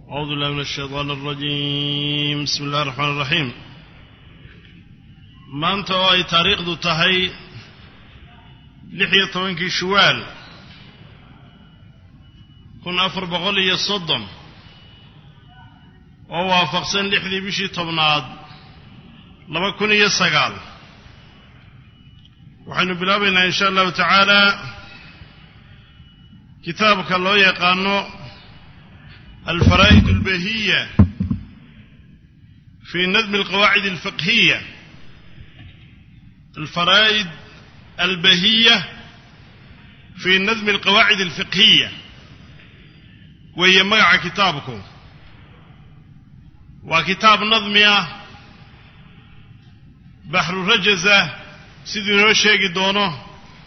أعوذ بالله من الشيطان الرجيم. بسم الله الرحمن الرحيم. maanta oo ay taariikhdu tahay 16 شوال 1430 oo waafaqsan 6 bishii tobnaad 2009 waxaanu bilaabaynaa insha Allah taala kitaabka loo yaqaano الفرائد البهية في نظم القواعد الفقهية. الفرائد البهية في نظم القواعد الفقهية وهي مع كتابكم وكتاب نظمية بحر الرجزة سيدنا الشيخ دونه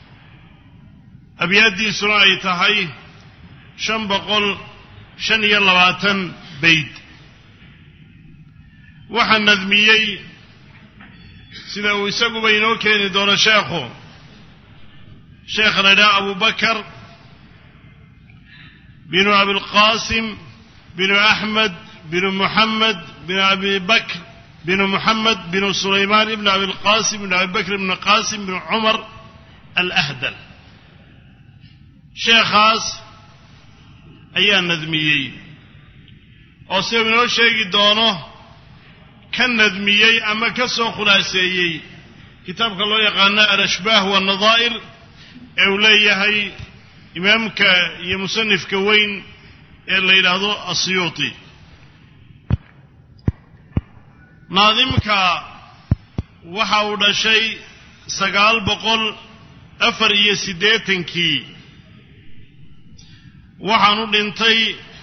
أبيادي سرائي تهي شنبقل 25 بيت waxaan nadmiyay sida uu isagu baynoo keeni doono sheekhana Abu Bakr bin Abi al-Qasim bin Ahmad bin Muhammad bin Abi Bakr bin Muhammad bin Sulaiman ibn Abi al-Qasim bin Abi Bakr ibn Qasim bin Umar al-Ahdal. sheekhaas ayaa nadmiyay oo si uu sheegi doono kan nadmiyay ama ka soo khulaaseeyay kitaabka loo yaqaan al-ashbah wa an-nadha'ir ee uu leeyahay imaamka iyo musannifka weyn ee la yiraahdo Asyuti. naadimka waxa uu dhashay 984 waxaanu dhintay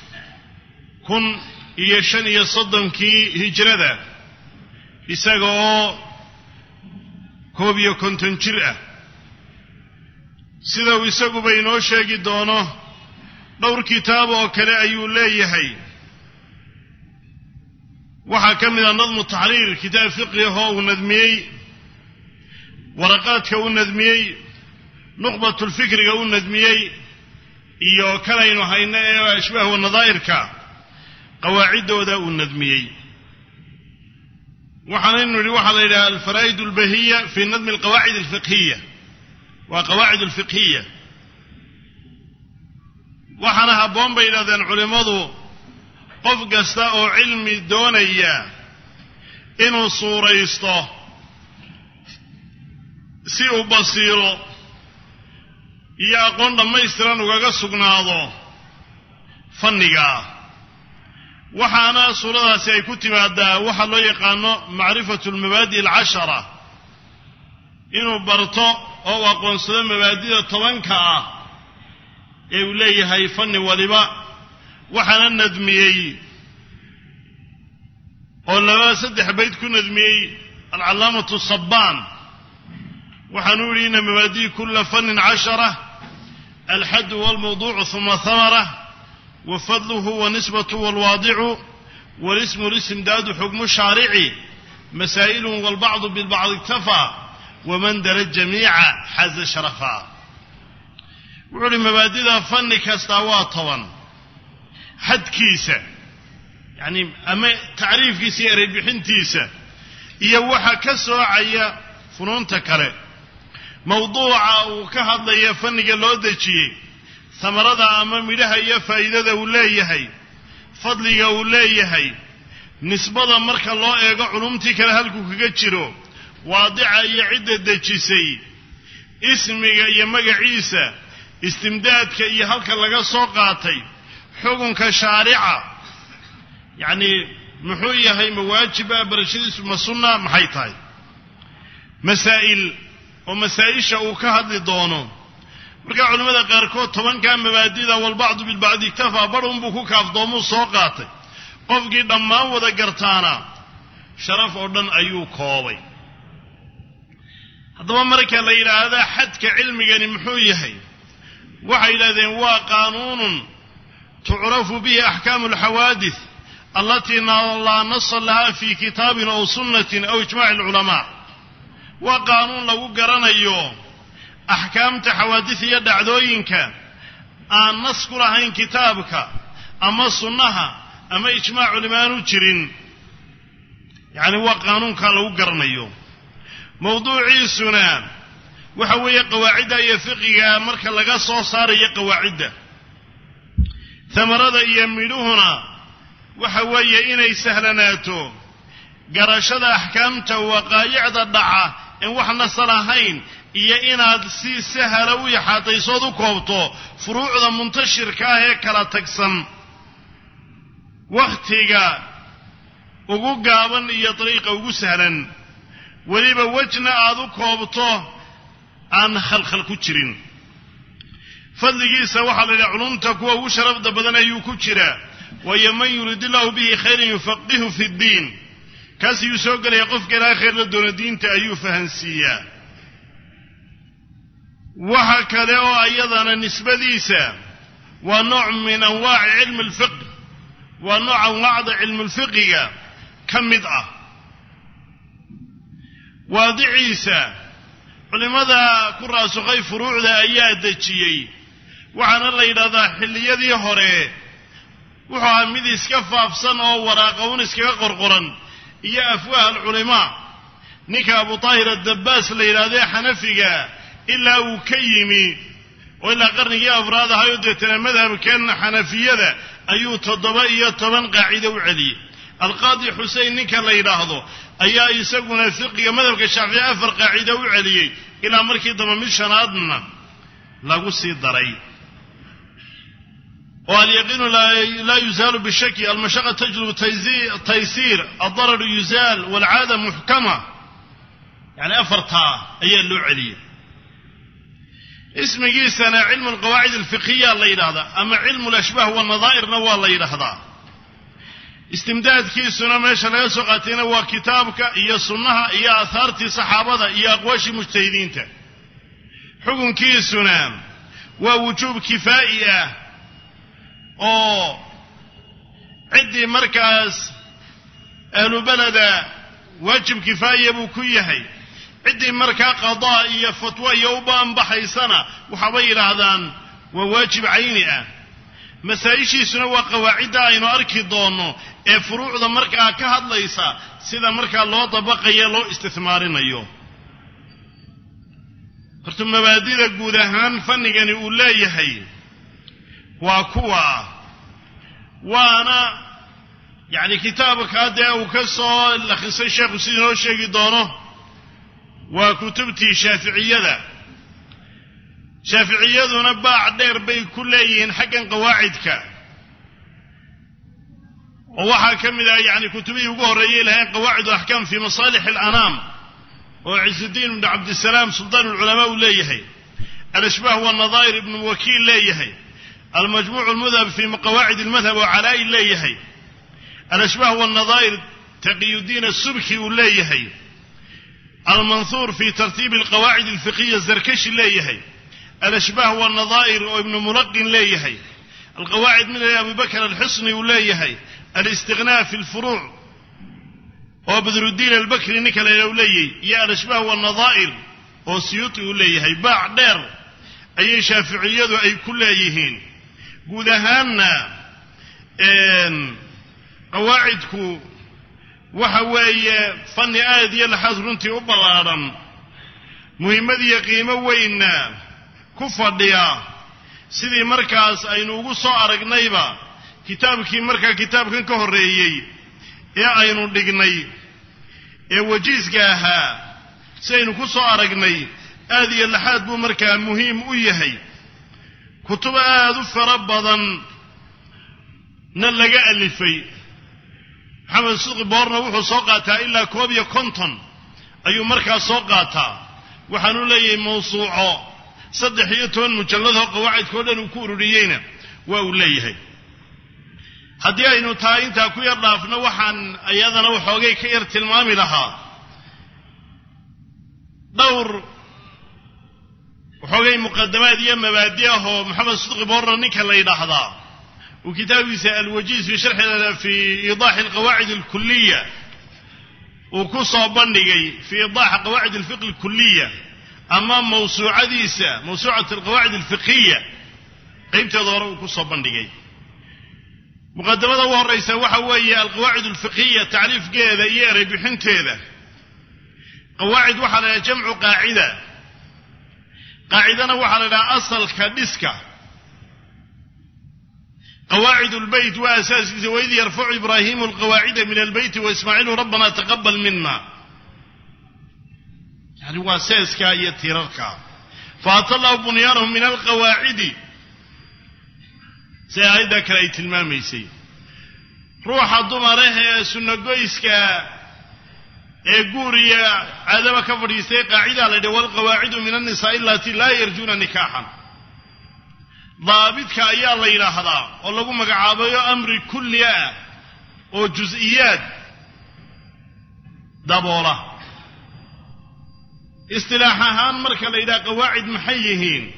1035 hijrada isaga oo 51 jir ah. sida uu isagu baynoo sheegi doono dhowr kitaab oo kale ayuu leeyahay. waxaa ka mid ah nadmu tahriir kitaab fiqhi oo uu nadmiyay, waraqaadka uu nadmiyay, nuqbatul fikriga uu nadmiyay, iyo kalaynu hayna ee ashbaah wa nadaa'irka qawaacidooda uu nadmiyay. waxaanaynu nidhi waxaa la yidhaha alfaraa'id albahiya fi nadmi alqawaacid alfiqhiya waa qawaacid alfiqhiya. waxaana habboon bay yidhahdeen culimmadu qof kasta oo cilmi doonaya inuu suuraysto si uu basiiro iyo aqoon dhammaystiran ugaga sugnaado fanniga. waxaana suuradaasi ay ku timaadaa waxa loo yaqaano macrifatu almabaadi' al-10 inuu barto oo uu aqoonsado mabaadida 10 ah ee uu leeyahay fanni waliba. waxaana nadmiyey oo 2-3 bayt ku nadmiyey al-callaamatu sabbaan. waxaanu yidhi ina mabaadi' kulla fannin 10 الحد والموضوع ثم ثمرة وفضله ونسبته والواضع والاسم والاستمداد حكم الشارع مسائل والبعض بالبعض اكتفى ومن در الجميع حز شرفا. وعلم مبادئ فن كاستوى طوان حد كيسة يعني أما تعريف كيسة ربحين تيسة يوحى كسوى عيا فنون تكره موضوع وكهض لي فنك اللودجي ثمرة أمام لها يا فائدة ولايهي فضلي ولايهي نسبة مرك الله يقع علومتك لهلكو كجرو واضعة يعد الدجسي اسمك يا مجا عيسى استمدادك يا هلك لقى سوقاتي حكم كشارعة يعني محوية هي مواجبة برشيد اسم السنة محيطاي مسائل ومسائشة وكهد دونه marka culimada qaarkood 10 mabaadida wal baad bil baad iktafa barum buu ku kaafdoomo soo qaatay qofkii dhammaan wada gartaana sharaf oo dhan ayuu koobay. haddaba marka la yiraahdo xadka cilmigani muxuu yahay waxay yiraahdeen waa qaanuun tu'rafu bihi ahkaam al-hawadith allati la nass laha fi kitabin aw sunnatin aw ijma' al-ulama. waa qaanuun lagu garanayo أحكامت حوادث يدعدوينك أن نذكر عن كتابك أما صنها أما إجماع علماء جرين يعني هو قانون كان لو قرنيو موضوعي سنان وحوية قواعد يفقه مركا لغا سو صاري قواعد ثمرة يميلوهنا وحوية إني سهلناتو قرشد أحكامته وقايعد الدعاء إن وحنا صلاحين إيا إناد سي سهلوي حتى يصودو كوبتو فروع ذا منتشر كاهي كلا تقسم وقتيقا ugu gaaban iyo dariiqa ugu sahlan waliba wajna aad u koobto aan khalkhal ku jirin fadligiisa waxa la yiraahdaa culumta kuwa ugu sharafda badan ayuu ku jira way man yuridillahu bihi khayran yufaqihu fi din kaasi uu soo galay qofka ilaa khayr la doono diinta ayuu fahansiiya waxa kale oo ayadana nisbadiisa waa nooc min anwaa'i cilm al-fiqh waa nooc anwaacda cilm al-fiqhiga كمد واضعيسا علماء كراس غي فروع ذا أياد دجيي وعن الله إلى ذا حليذي هوري وحامد اسكفاف صنع وراقون اسكفا قرقرا إيا أفواه العلماء نكا أبو طاهر الدباس إلى ذا حنفقا إلا وكيمي وإلا قرني أفراد هايودتنا مذهب كان حنفية ذا أيو تضبائية طبعا قاعدة وعلي القاضي حسين نكا لا يلاحظه أيها يساقنا فقه مذهب الشافعي أفر قاعدة وعليه إلى مركي ضمامي شنادنا لا قصي الضرعي واليقين لا يزال بالشك المشقة تجلب تيسير الضرر يزال والعادة محكمة يعني أفرتها أيها اللو عليه اسم جيسنا علم القواعد الفقهية الله يلاحظه أما علم الأشباه والنظائر نوى الله يلاحظه استمداد كيسنا ماشا لا يسوقاتنا وكتابك إيا سنها إيا أثارتي صحابة إيا أقواشي مجتهدين حكم كيسنا ووجوب كفائية أو عدي مركز أهل بلد واجب كفائية بكيهي عدي مركز قضائية فتوى يوبان بحيسنا وحويل هذان وواجب عيني مسايشيسنا وقواعدها إنو أركي دونو ee furuucda markaa ka hadlaysa sida markaa loo dabaqayo loo istismaarinayo horta mabaadida guud ahaan fanigani uu leeyahay waa kuwa waana yani kitaabka hadda uu ka soo lakhrisay sheekhu sidii noo sheegi doono waa kutubtii shaaficiyaduna baac dheer bay ku leeyihiin xaggan qawaacidka ووحا كمدا يعني كتبه وقهرية لها قواعد وأحكام في مصالح الأنام وعز الدين بن عبد السلام سلطان العلماء ليهي الأشباه والنظائر ابن وكيل ليهي المجموع المذهب في قواعد المذهب وعلاء ليهي الأشباه والنظائر تقي الدين السبكي ليهي المنثور في ترتيب القواعد الفقهية الزركشي ليهي الأشباه والنظائر وابن ملقن ليهي القواعد من أبي بكر الحصني ليهي الاستغناء في الفروع وبدر الدين البكري نكلا يولي يا الأشباه والنظائر وسيوطي وليه هي باع دير أي شافعية أي كل أيهين قودهانا قواعدكو وحواي فني آدي الحزرنتي وبلارا مهمة قيمة وإنا كفر ديا سيدي مركز أينو قصو أرقنيبا kitaabkii markaa kitaabkan ka horeeyay ee aynu dhignay ee wajiiska ahaa saynu ku soo aragnay aad iyo laxaad buu markaa muhiim u yahay kutub aad u fara badan na laga alifay maxamed sidqi boorna wuxuu soo qaataa ilaa 51 ayuu markaa soo qaataa waxaanu leeyahay mawsuuco 13 mujallad oo qawaacid dhan uu ku ururiyayna waa uu leeyahay haddii aynu tahay intaa ku yar dhaafno waxaan ayadana waxoogay ka yar tilmaami lahaa dhowr waxoogay muqaddamaad iyo mabaadi ah oo maxamed sidqi boorna ninka la yidhaahdaa uu kitaabkiisa alwajiiz fi sharxi fi iidaax alqawaacid alkulliya uu ku soo bandhigay fi iidaax qawaacid alfiqh alkulliya ama mawsuucadiisa mawsuucat alqawaacid alfiqhiyya qaybteeda hore uu ku soo bandhigay muqaddamada ugu horeysa waxa weeye alqawaacid alfiqhiyya tacriifkeeda iyo eray bixinteeda qawaacid waxa la jamcu qaacida qaacidana waxa la dhahaa asalka dhiska قواعد البيت وأساس وإذ يرفع إبراهيم القواعد من البيت وإسماعيل ربنا تقبل منا يعني وأساس كاية تيرركا فأطلعوا بنيانهم من القواعد سيعيدا كرايت الماميسي روح الضمره سنقويسكا إيقوريا عذاب كفريسي قاعدة لدي والقواعد من النساء التي لا يرجون نكاحا ضابطك أيها الله إلى هذا والله مقعابه أمر كلية وجزئيات دابولة اصطلاحها مركز إلى قواعد محيهين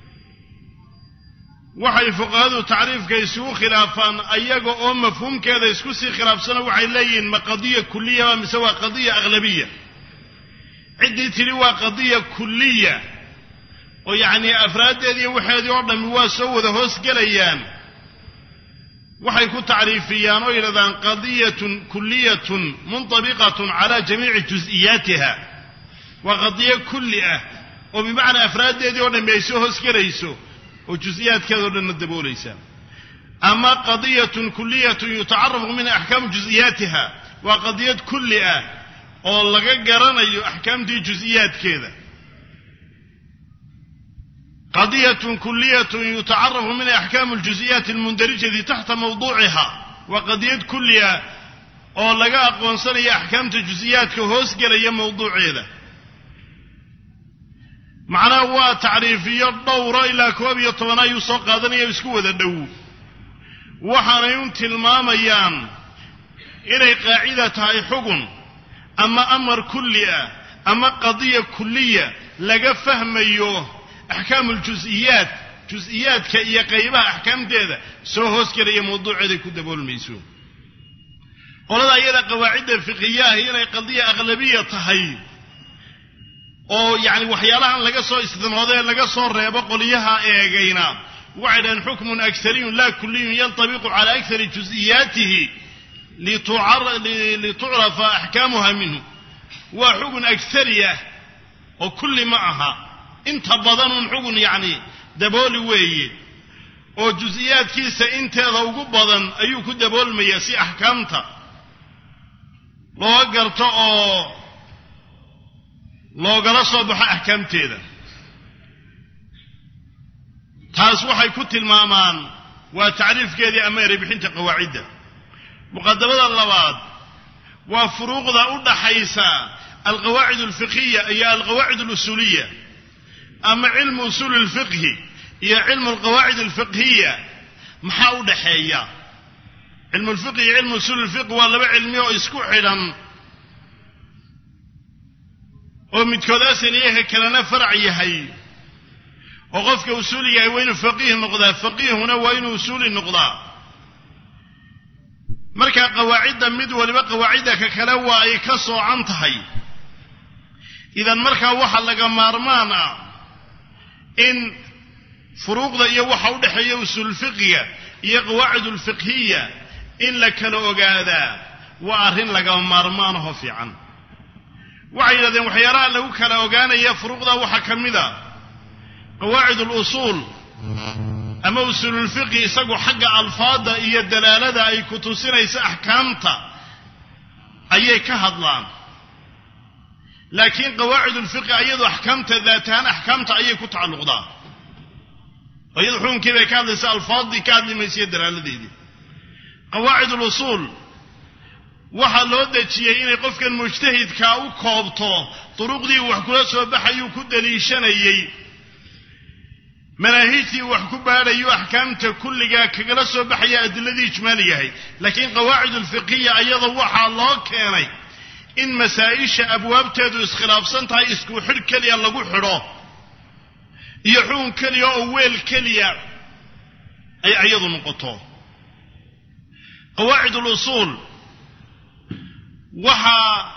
وحي فقهاء تعريف كيسو خلافا أيها أو مفهوم كذا يسكسي خلاف سنة وحي لين ما قضية كلية ومسوى قضية أغلبية عدة لوا قضية كلية ويعني أفراد هذه وحيد يوردن مواسو ذا هوس قليان وحيكون تعريفيان وإلى ذا قضية كلية منطبقة على جميع جزئياتها وقضية كلية وبمعنى أفراد هذه يوردن بيسو هوس قليسو وجزئيات كذا ندبو ليسا أما قضية كلية يتعرف من أحكام جزئياتها وقضية كلية والله قرنا أحكام دي جزئيات كذا قضية كلية يتعرف من أحكام الجزئيات المندرجة تحت موضوعها وقضية كلية أو لقاء قوانصانية أحكام الجزئيات كهوس قرية موضوع هذا معناه هو تعريفية الدورة إلى كوابية طوانا يسوق هذا يسكو هذا الدو وحانا ينتي الماميان إلى قاعدة هاي حكم أما أمر كلية أما قضية كلية لقى فهم أيوه أحكام الجزئيات جزئيات كأي قيبها أحكام ديدا سوهوس كريه موضوع ذي كدبول الميسو ولذا إذا قواعد الفقهية هي قضية أغلبية طهي أو يعني وحيالها لقى صو استثناء لقى صو ريبا قليها إيقينا وعدا حكم أكثري لا كلي ينطبق على أكثر جزئياته لتعرف أحكامها منه وحكم أكثرية وكل معها انت بدن حكم يعني دبول وي او جزئيات كيسه انت لو بدن ايو كدبول مياسي احكامته لو قرته او لو قرصوا بح احكامتيده تاس waxay ku tilmaamaan waa taariifkeedii ama ribixinta qawaacida muqaddamada labaad waa furuuqda u dhaxaysa alqawaacid alfiqhiyya iyo alqawaacid alusuliyya أما علم أصول الفقه هي علم القواعد الفقهية محاودة حية علم الفقه علم أصول الفقه ولا علمي إسكو حيلا ومتكوداسين إيه كلنا فرعي هاي وقفك أصولي وين فقيه النقضاء فقيه هنا وين أصول النقضاء مركا قواعد مد ولبا قواعدك كلوا أي كسو عنتهي إذا مركا وحا لغا مارمانا إن فروق ذا يوحى ودحية وصول الفقهية هي قواعد الفقهية إن لك لوغادا وأرهن لك مارمانه في عن وعيدا ذي محيراء لوك لوغانا هي فروق ذا وحكم ذا قواعد الأصول أما أصول الفقه سقو حق ألفاظ هي الدلالة أي كتوسين أي سأحكامتا أي كهضلان لكن قواعد الفقه أيضا أحكامت ذاتان أحكامت أي كتعلق ذا أيضا حكم كذا كان لسا الفاظ دي كان لما يسيدر على ذي قواعد الأصول وحلو دجيه إني قفك المجتهد كاو كوبتو طرق دي وحكولا سوبحا يوكو دليشان أيي مناهيتي وحكو بها أيو أحكامت كل جا كلا سوبحا يا أدلذي إجمالي هي لكن قواعد الفقهية أيضا وحا الله كاني إن مسائش أبواب تدو إسخلاف سنتها إسكو حر كليا لغو حرا يحون كليا أول كليا أي أيضا نقطة قواعد الأصول وحا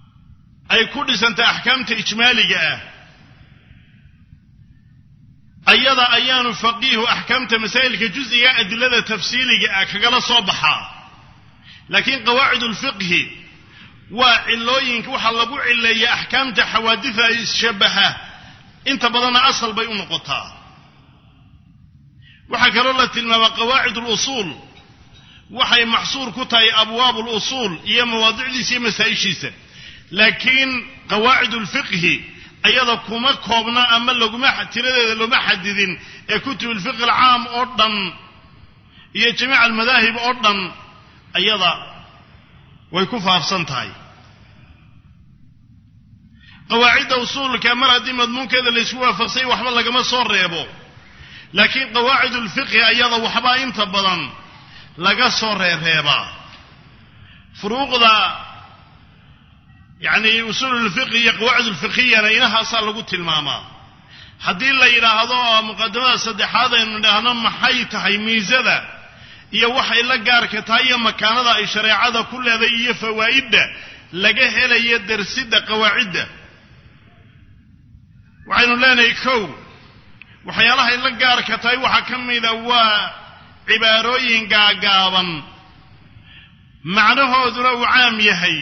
أي كل سنة أحكامت إجمالي جاء ayada ayaanu faqiihu axkaamta masaa'ilka juz'iga adillada tafsiiliga ah kagala soo baxaa laakiin qawaacidul fiqhi waa cilooyinka waxa lagu cileeyaa axkaamta xawaaditha ishabaha inta badan asal bay u noqotaa waxa kale oo la tilmaama qawaacidul usul waxay maxsuur ku tahay abwaabul usul iyo mawaadicdiisa iyo masaa'ishiisa laakiin qawaacidul fiqhi ayada kuma koobna ama laguma tiradeeda lama xadidin ee kutubul fiqh al-aam oo dhan iyo jamiic al-madaahib oo dhan ayada way ku faafsan tahay qawaacida usulka mar haddii madmuunkeeda la isku waafaqsay waxba lagama soo reebo laakiin qawaacidul fiqh ayada waxba inta badan laga soo reebaa furuuqda يعني أصول الفقه قواعد الفقهية إنها أصلا لقول تلماما حدي الله إلى هذا مقدمة صدق هذا إنه أنا محيط هاي ميزة يوحى إلا جارك تايا مكان هذا الشريعة هذا كل هذا يفوائد لقاه إلى يدرس قواعد وعين لنا يكو وحي الله إلا جارك تايا وحكم إذا هو عبارين قاقابا معناه ذو عام يهي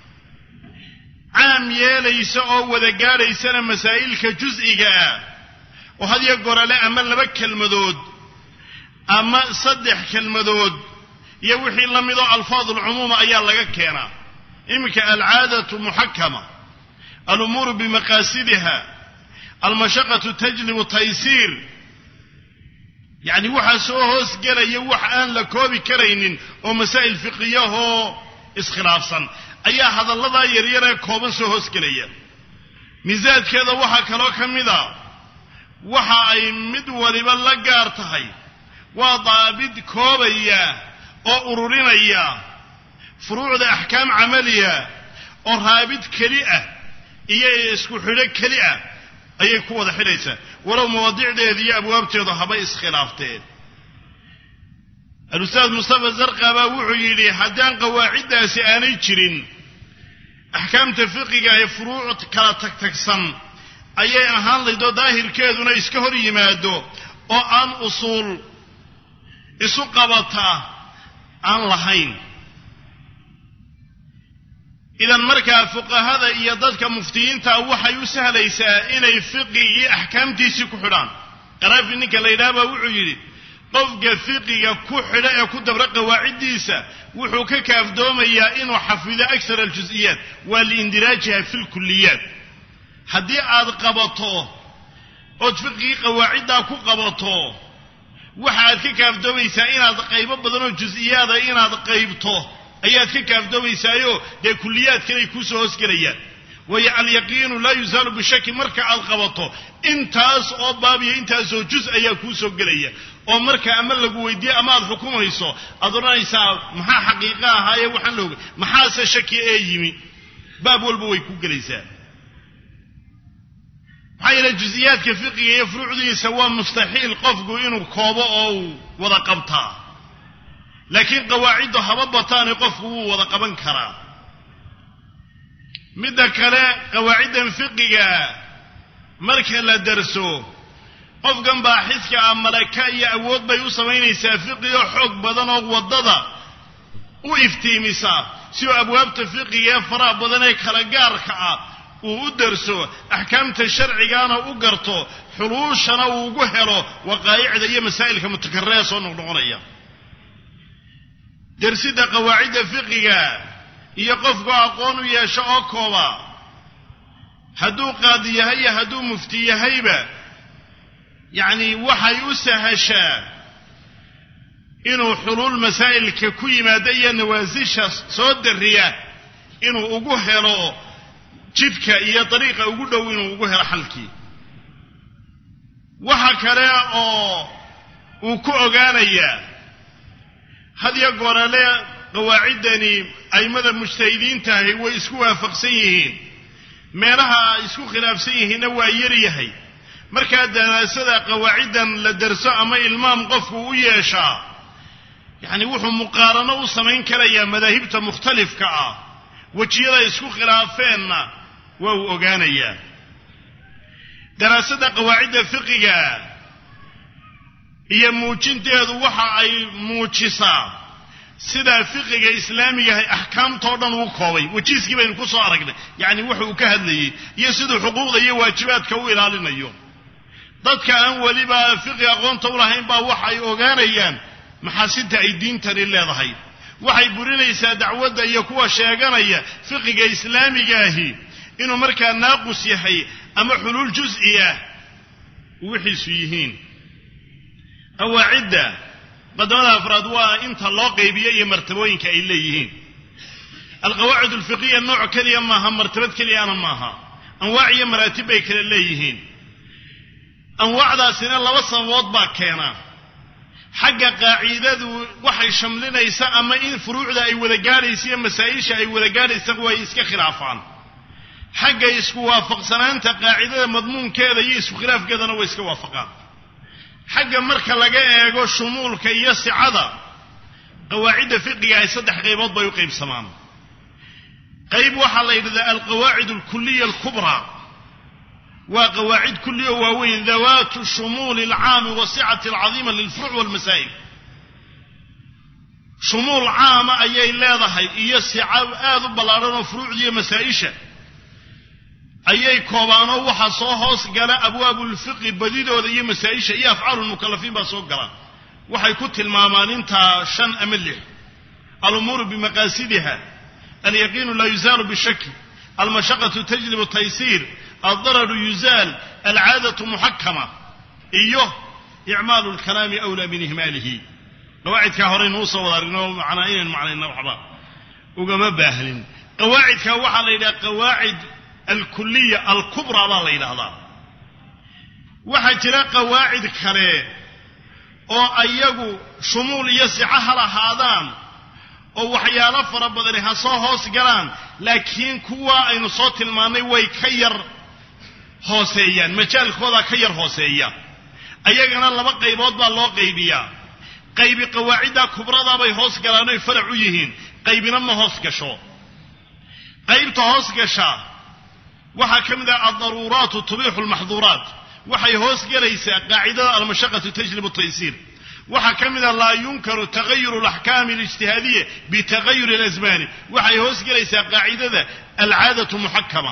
عام يليس أو وذا ليسنا مسائل كجزء وهذا يقول لا أما لبك المدود أما صدح كالمدود يوحي لم يضع ألفاظ العموم أيال لك كينا إمك العادة محكمة الأمور بمقاصدها المشقة تجلب التيسير يعني وحا سوهوس قال يوح آن لكوبي كرين ومسائل فقهية هو اسخلافا ayaa hadallada yaryar ee kooban soo hoos galaya miisaadkeeda waxa kale oo kamida waxa ay mid waliba la gaar tahay waa daabid koobaya oo ururinaya furuucda ahkaam amaliya oo raabid kali ah iyo isku xidho kali ah ayay ku wada xidhaysaa walow mawaadiicdeeda iyo abwaabteeda haba iskhilaafteen الأستاذ مصطفى زرقاء وحيلي حدان قواعد سياني جرين أحكام تفقية هي فروع كلا تكسن أي أهان لدو ظاهر كيدونا إسكهر يمادو أو أن أصول إسو قبطا أن لحين إذا مركا فقه هذا إياداتك مفتيين تأوحى يسهل إيسا إني فقه أحكام تيسي كحران قرأ في إنك الليلابة وحيلي qofka fiqiga ku xidha ee ku dabra qawaacidiisa wuxuu ka kaafdoomayaa inuu xafido aksar al-juz'iyat wal indiraajaha fil kulliyat hadii aad qabato oo fiqiga qawaacida ku qabato waxaad ka kaafdoomaysaa inaad qaybo badan oo juz'iyada inaad qaybto ayaad ka kaafdoomaysaayo de kulliyadkay ku soo hoosgalayaan way al-yaqeen la yuzalu bi shakki marka aad qabato intaas oo baabiyo intaas oo juz ayaa ku soo galaya oo marka ama lagu weydiyo ama aad xukumayso adoonaysa maxaa xaqiiqa ahaye waxaan looga maxaa shaki ee yimi baab walba way ku galaysaa hayla juz'iyadka fiqiga iyo furuucdiisa waa mustaxiil qofku inuu koobo oo wada qabtaa laakiin qawaacida haba bataan qofku uu wada qaban karaa midda kale qawaacidan fiqiga marka la darso qofkan baaxiska amalaka iyo awood bay u sameynaysaa fiqiga xoog badan oo wadada u iftiimisa si abwaabta fiqiga fara badan ee kala gaarka ah uu u darso ahkaamta sharcigaana u garto xuluushana uu ugu helo waqaaicda iyo masaa'ilka mutakarrira soo noqonaya darsida qawaacida fiqiga iyo qofku aqoon u yeesho oo kooba hadduu qaadi yahay hadduu mufti yahayba يعني waxay u sahashaa inuu xulul masaa'ilka ku yimaadaya nawaasisha soo dariya inuu ugu helo jidka iyo dariiqa ugu dhow inuu ugu helo xalkii waxa kale oo uu ku ogaanaya hadiya gorale qawaacidani aymada mujtahidiinta ahi way isku waafaqsan yihiin meelaha isku khilaafsan yihiin waa yar yahay marka daraasada qawaacidan la darso ama ilmaam qofku u yeeshaa yani wuxuu muqaarano u sameyn karayaa madaahibta mukhtalifka ah wajiyada isku khilaafeenna waa uu ogaanayaa daraasada qawaacida fiqiga iyo muujinteedu waxa ay muujisaa sida fiqiga islaamiga ah ahkaamto dhan uu koobay wajiiskii baynu ku soo aragnay yani wuxuu ka hadlayay iyo sidoo xuquuqda iyo waajibaadka uu ilaalinayo dadka aan waliba fiqi aqoonta u lahayn baa waxa ay ogaanayaan maxaasinta ay diintani leedahay waxay burinaysaa dacwadda iyo kuwa sheeganaya fiqiga islaamiga ahi inuu markaa naaqus yahay ama xuluul juz'i ah wixiisu yihiin qawaacidda qadamada afraad waa inta loo qaybiyo iyo martabooyinka ay leeyihiin alqawaacid alfiqhiyya nooc kaliya maaha martabad kaliyana maaha anwaac iyo maraatib bay kala leeyihiin anwaacdaasina laba sababood baa keena xagga qaacidadu waxay shamlinaysaa ama in furuucda ay wada gaadhaysa iyo masaa'isha ay wada gaadhaysa way iska khilaafaan xagga isku waafaqsanaanta qaacidada madmuunkeeda iyo isku khilaafkeedana way iska waafaqaan xagga marka laga eego shumuulka iyo sicada qawaacidda fiqiga ay saddex qaybood bay u qaybsamaan qayb waxaa la yidhahdaa alqawaacid alkulliya alkubra waa qawaacid kulliya waaweyn dawaatu shumuuli alcaami wasicati alcadiima lilfuruuc walmasaa'il shumuul caama ayay leedahay iyo sica aad u ballaadhan oo furuucda iyo masaa'isha ayay koobaanoo waxaa soo hoos gala abwaabulfiqi badidooda iyo masaa'isha iyo afcaalulmukallafiin baa soo gala waxay ku tilmaamaan intaa 5 ama 6 alumuuru bimaqaasidiha alyaqiinu laa yuzaalu bishaki almashaqatu tajlibu taysiir aldararu yuzaal alcaadatu muxakama iyo icmaalu lkalaami awlaa min ihmaalihi qawaacidkaa horeynu usoo wada argnoo macnaa inaynu macnayna waxba ugama baahnin qawaacidkaa waxaa la yidhaha qawaacid alkuliya alkubra baa la yidhaahdaa waxaa jira qawaacid kale oo ayagu shumuul iyo sica ha lahaadaan oo waxyaalo fara badani ha soo hoos galaan laakiin kuwa aynu soo tilmaannay way ka yar hooseeyaan majaalkooda ka yar hooseeya ayagana laba qaybood baa loo qaybiyaa qaybi qawaacidda kubrada bay hoos galaan oo farac u yihiin qaybina ma hoos gasho qaybta hoos gasha waxaa ka mid ah aldaruuraatu tubiixu almaxduuraat waxay hoos gelaysaa qaacidada almashaqatu tajlibu taysiir waxaa ka mid ah laa yunkaru tagayuru alaxkaami alijtihaadiya bitagayuri alasmaani waxay hoos gelaysaa qaacidada alcaadatu muxakama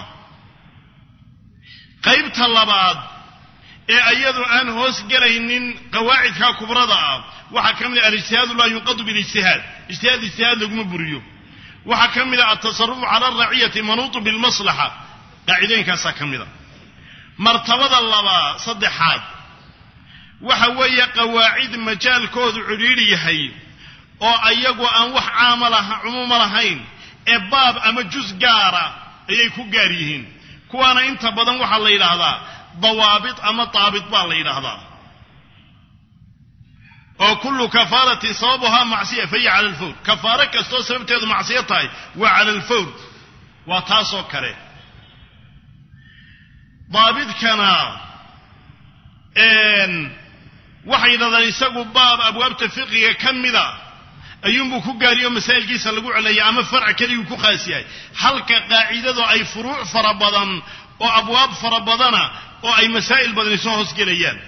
qaybta labaad ee ayadu aan hoos gelaynin qawaacidka kubrada ah waxaa ka mid ah alijtihaadu laa yunqadu bilijtihaad ijtihaad laguma buriyo waxaa ka mid ah altasarufu cala alraciyati manuutu bilmaslaxa qaacidooyinkaasaa ka mid a martabada saddexaad waxa weeye qawaacid majaalkoodu cidhiidhi yahay oo ayagu aan wax cumuuma lahayn ee baab ama juz gaara ayay ku gaar yihiin kuwaana inta badan waxaa la yidhaahdaa dawaabit ama daabit baa la yidhaahdaa oo kullu kafaaratin sababuhaa macsiya fahiya cala alfawr kafaaro kastoo sababteedu macsiyo tahay waa cala alfawr waa taasoo kale daabidkana waxay yidhahdaan isagu baab abwaabta fiqiga ka mida ayuunbuu ku gaariyo masaa'ilkiisa lagu celaya ama farc keliguu ku khaas yahay halka qaacidadu ay furuuc fara badan oo abwaab fara badana oo ay masaa'il badani soo hoosgelayaan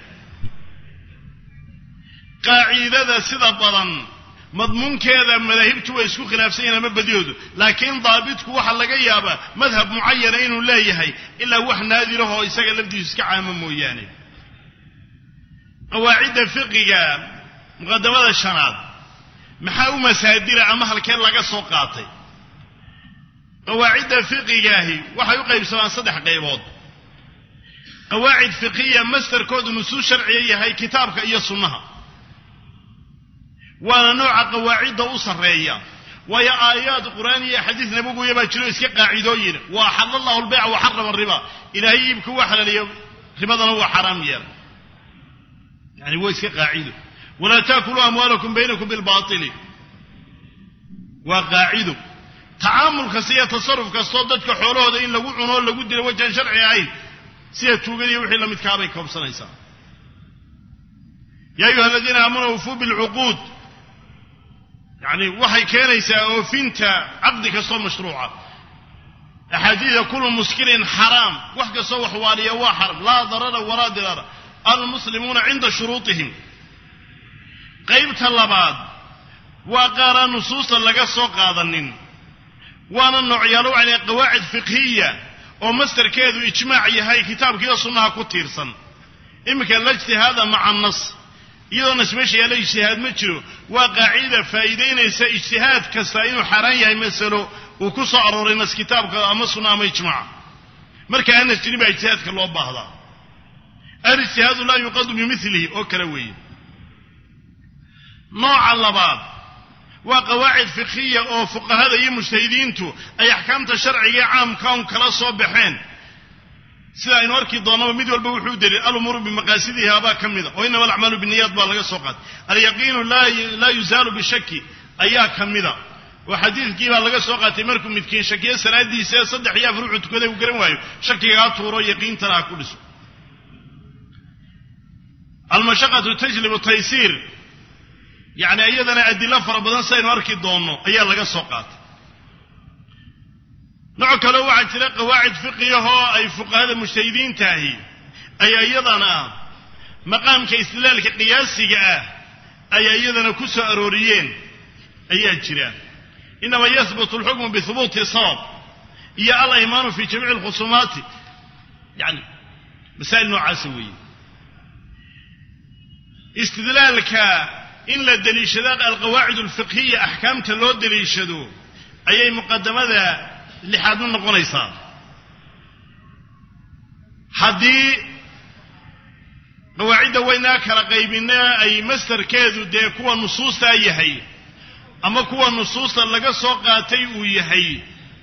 qaacidada sida badan madmuunkeeda madaahibtu way isku khilaafsan yihiin ama badiyoodu laakiin daabitku waxa laga yaabaa madhab mucayana inuu leeyahay ilaa wax naadirahoo isaga lafdiisu iska caamo mooyaane qawaacidda fiqiga muqadamada 5aad maxaa u masaadira ama halkee laga soo qaatay qawaacidda fiqigaahi waxay u qaybsamaan 3 qaybood qawaacid fiqiya masdarkoodu nusuus sharciya yahay kitaabka iyo sunnaha waana nooca qawaacidda u sarreeya waayo aayaad qur'aaniya xadiis nabigu baa jiro iska qaacidooyin waa xalallahu albay'a wa harrama riba ilaahay iibku waa xalaaliyo ribadana waa xaraam yeelay yani waa iska qaacido wala taakulu amwaalakum baynakum bil baatil waa qaacido tacaamulka siya tasarruf kasto dadka xoolahooda in lagu cuno lagu dilo wajan sharci ahayn sida tuugadiyo wixii la midka bay koobsanaysaa ya ayuha alladina aamanu ufu bil uquud يعني waxay keenaysaa oofinta aqdi kasto mashruuca ahadiida kullu muskirin haram wax kasto wax waaliya waa haram la darara wala dirara almuslimuna inda shurutihim qaybta labaad waa qaara nusuusta laga soo qaadanin waana noocyaalo wacay qawaacid fiqhiya oo mastarkeedu ijmaac yahay kitaabkiiyo sunnaha ku tiirsan imika la ijtihaada maca nas iyadoo nasmeesha yaala ijtihaad ma jiro waa qaacida faa'iideynaysa ijtihaad kasta inuu xaraan yahay masalo uu ku soo arooray nas kitaabka ama sunna ama ijmaac marka aan jirin baa ijtihaadka loo baahdaa al-ijtihaadu laa yuqadu bimithlihi oo kala weeye nooca labaad waa qawaacid fiqhiya oo fuqahada iyo mujtahidiintu ay axkaamta sharciga caamka un kala soo baxeen sida aynu arki doonaba mid walba wuxuu daliil al-umuru bimaqaasidiha baa ka mida oo inama al-acmaalu binniyaat baa laga soo qaatay al-yaqiinu laa yuzaalu bishaki ayaa ka mida oo xadiidkii baa laga soo qaatay markuu midkiin shakiyo salaadiisa 3 iyo 4 wuxuu tukaday uu garan waayo shakigaa tuuro yaqiintana ha ku dhiso al-mashaqatu tajlibu taysiir يعني أيضاً أدلة فربضان سينو أركي دونه أيها لغا سوقات نوعك لو عجل قواعد فقهية أي فقهاء المجتهدين تاهي أي أيضاً مقام كإستدلال كقياسي أي أيضاً كسو أروريين أي أجران إنما يثبت الحكم بثبوت صواب إيا الإيمان في جميع الخصومات يعني مسائل نوع عسوية استدلالك إن لا دليشداء القواعد الفقهية أحكام تلو دليشدو أي مقدمة لحادون قنيصان حدي قواعد ويناك رقيبنا أي مستر كيدو دي كوا نصوص أيهي أما كوا نصوص لغا سوقاتي ويهي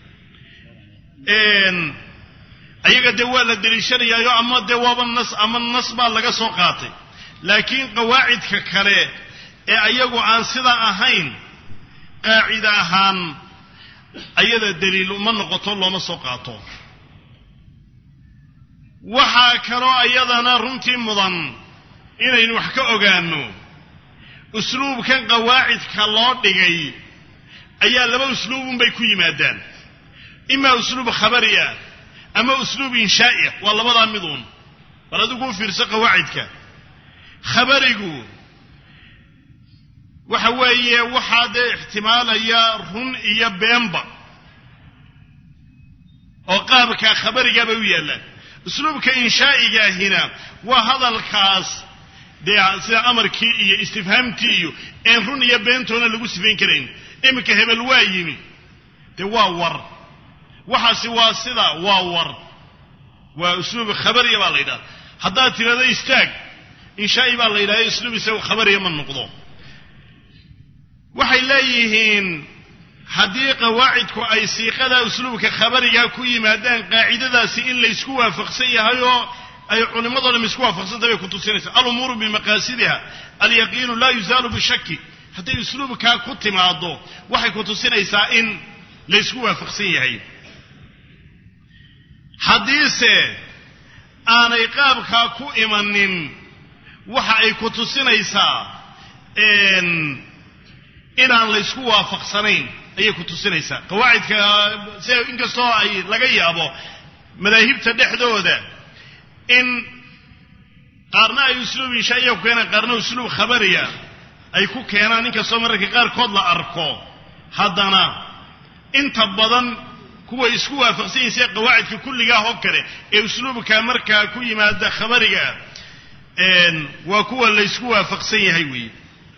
إن أيها دوالة دليشدية يو أما دواب النص أما النص با لغا سوقاتي لكن قواعد ككالي ee ayagu aan sida ahayn qaacida ahaan ayada daliil uma noqoto looma soo qaato waxa karo ayadana runtii mudan inaynu wax ka ogaano usluubkan qawaacidka loo dhigay ayaa laba usluubun bay ku yimaadaan ima usluub khabariya ama usluub inshaa'i waa labada midun bal adigu fiirso qawaacidka khabarigu waxa weeye waxa de ihtimaalaya run iyo beenba oo qaabka khabariga bay u yeelaan usluubka inshaa'iga hina waa hadalkaas de sida amarkii iyo istifhaamtii iyo in run iyo beentoona lagu sifayn karayn imika hebel waa yimi de waa war waxaasi waa sida waa war waa usluub khabariga baa la yiraahdaa hadaa tirada istaag inshaa'i baa la yiraahdaa usluub isagu khabariga ma noqdo waxay leeyihiin haddii qawaacidku ay siiqada usluubka khabariga ku yimaadaan qaacidadaasi in la isku waafaqsan yahay oo ay culimadooda isku waafaqsan tahay ku tusinaysa al-umuru bimaqaasidiha al-yaqiinu la yuzalu bishakki haddii usluubka ku timaado waxay ku tusinaysaa in la isku waafaqsan yahay hadiise aanay qaabka ku imanin waxa ay ku tusinaysaa inaan la isku waafaqsanayn ayay ku tusinaysaa qawaacidka sida inkastoo ay laga yaabo madaahibta dhexdooda in qaarna ay usluub inshaa'iya ku keenaan qaarna usluub khabariya ay ku keenaan inkastoo mararka qaarkood la arko haddana inta badan kuwa isku waafaqsan yihiin sida qawaacidka kulligaa oo kale ee usluubka markaa ku yimaada khabariga waa kuwa la isku waafaqsan yahay weeye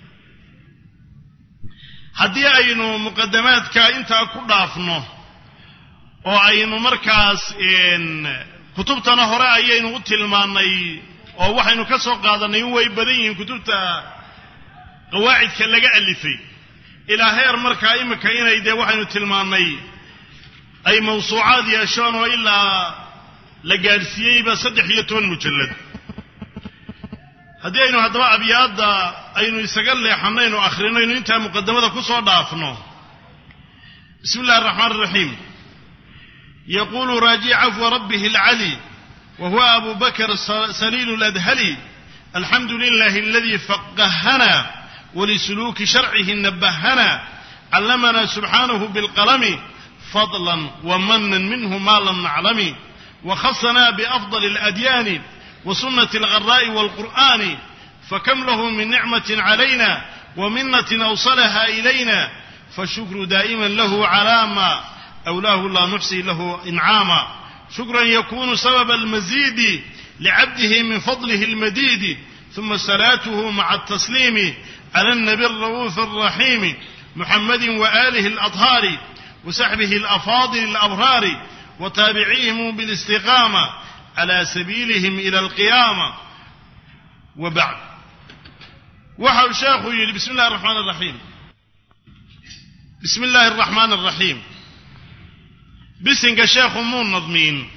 haddii aynu muqaddamaadka intaa ku dhaafno oo aynu markaas kutubtana hore ayaynu u tilmaannay oo waxaynu ka soo qaadanay in way badan yihiin kutubta qawaacidka laga alifay ilaa heer markaa imika inay dee waxaynu tilmaannay ay mawsuucaad yeeshaan oo ilaa la gaadhsiiyeyba 13 mujallad haddii aynu haddaba abyaadda aynu isaga leexanayno akhrinayno intaa muqaddamada ku soo dhaafno bismi illaahi araxmaan araxiim yaquulu raaji cafwa rabbihi alcali wa huwa abu bakr saliil aladhali alxamdu lilahi aladii faqahana walisuluuki sharcihi nabahana callamana subxaanahu bilqalami fadlan wamanan minhu ma lam naclami wakhasana biafdali aladyaani وسنة الغراء والقرآن فكم له من نعمة علينا ومنة أوصلها إلينا فالشكر دائما له على ما أولاه لا نحصي له إنعاما شكرا يكون سبب المزيد لعبده من فضله المديد ثم صلاته مع التسليم على النبي الرؤوف الرحيم محمد وآله الأطهار وسحبه الأفاضل الأبرار وتابعيهم بالاستقامة على سبيلهم إلى القيامة وبعد وحاول شيخ يقول بسم الله الرحمن الرحيم بسم الله الرحمن الرحيم بسنك شيخ مون نظمين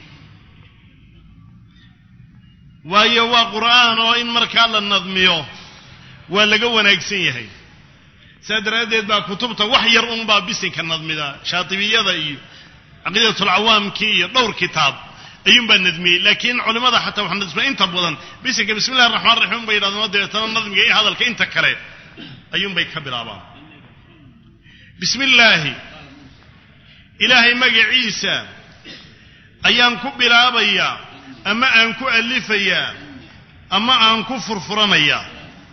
وهي قرآن وإن مركال النظميو ولا قوانا يكسيه سادر هذه با كتبته وحير أمبا بسنك النظمي ذا شاطبية ذا عقيدة العوام كي دور كتاب أيوم بالنظمي لكن علماء حتى وحنا نسمع أنت بضن بسنك بسم الله الرحمن الرحيم بيد هذا النظم جاي هذا الكين تكره أيوم بيكبر أبا بسم الله إلهي مجا عيسى أيام كبر أبيا أما أنكو ألفيا أما أنكو فرفرميا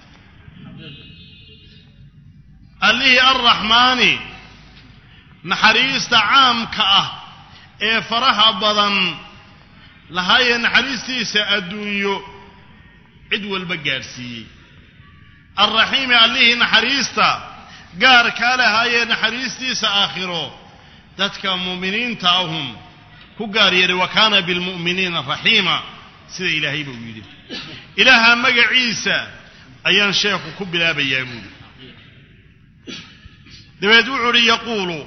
الله الرحمن نحريست عام كأه إيه فرح بضن لهاي نحريستي سأدونيو عدو البقارسي الرحيم الله نحريستا قار كالا هاي نحريستي سآخرو ذاتك مؤمنين تاوهم هو قار يري وكان بالمؤمنين رحيما سيد إلهي بوجوده إلها مقع عيسى أيان شيخ كبلا بيامود دوادوعري يقول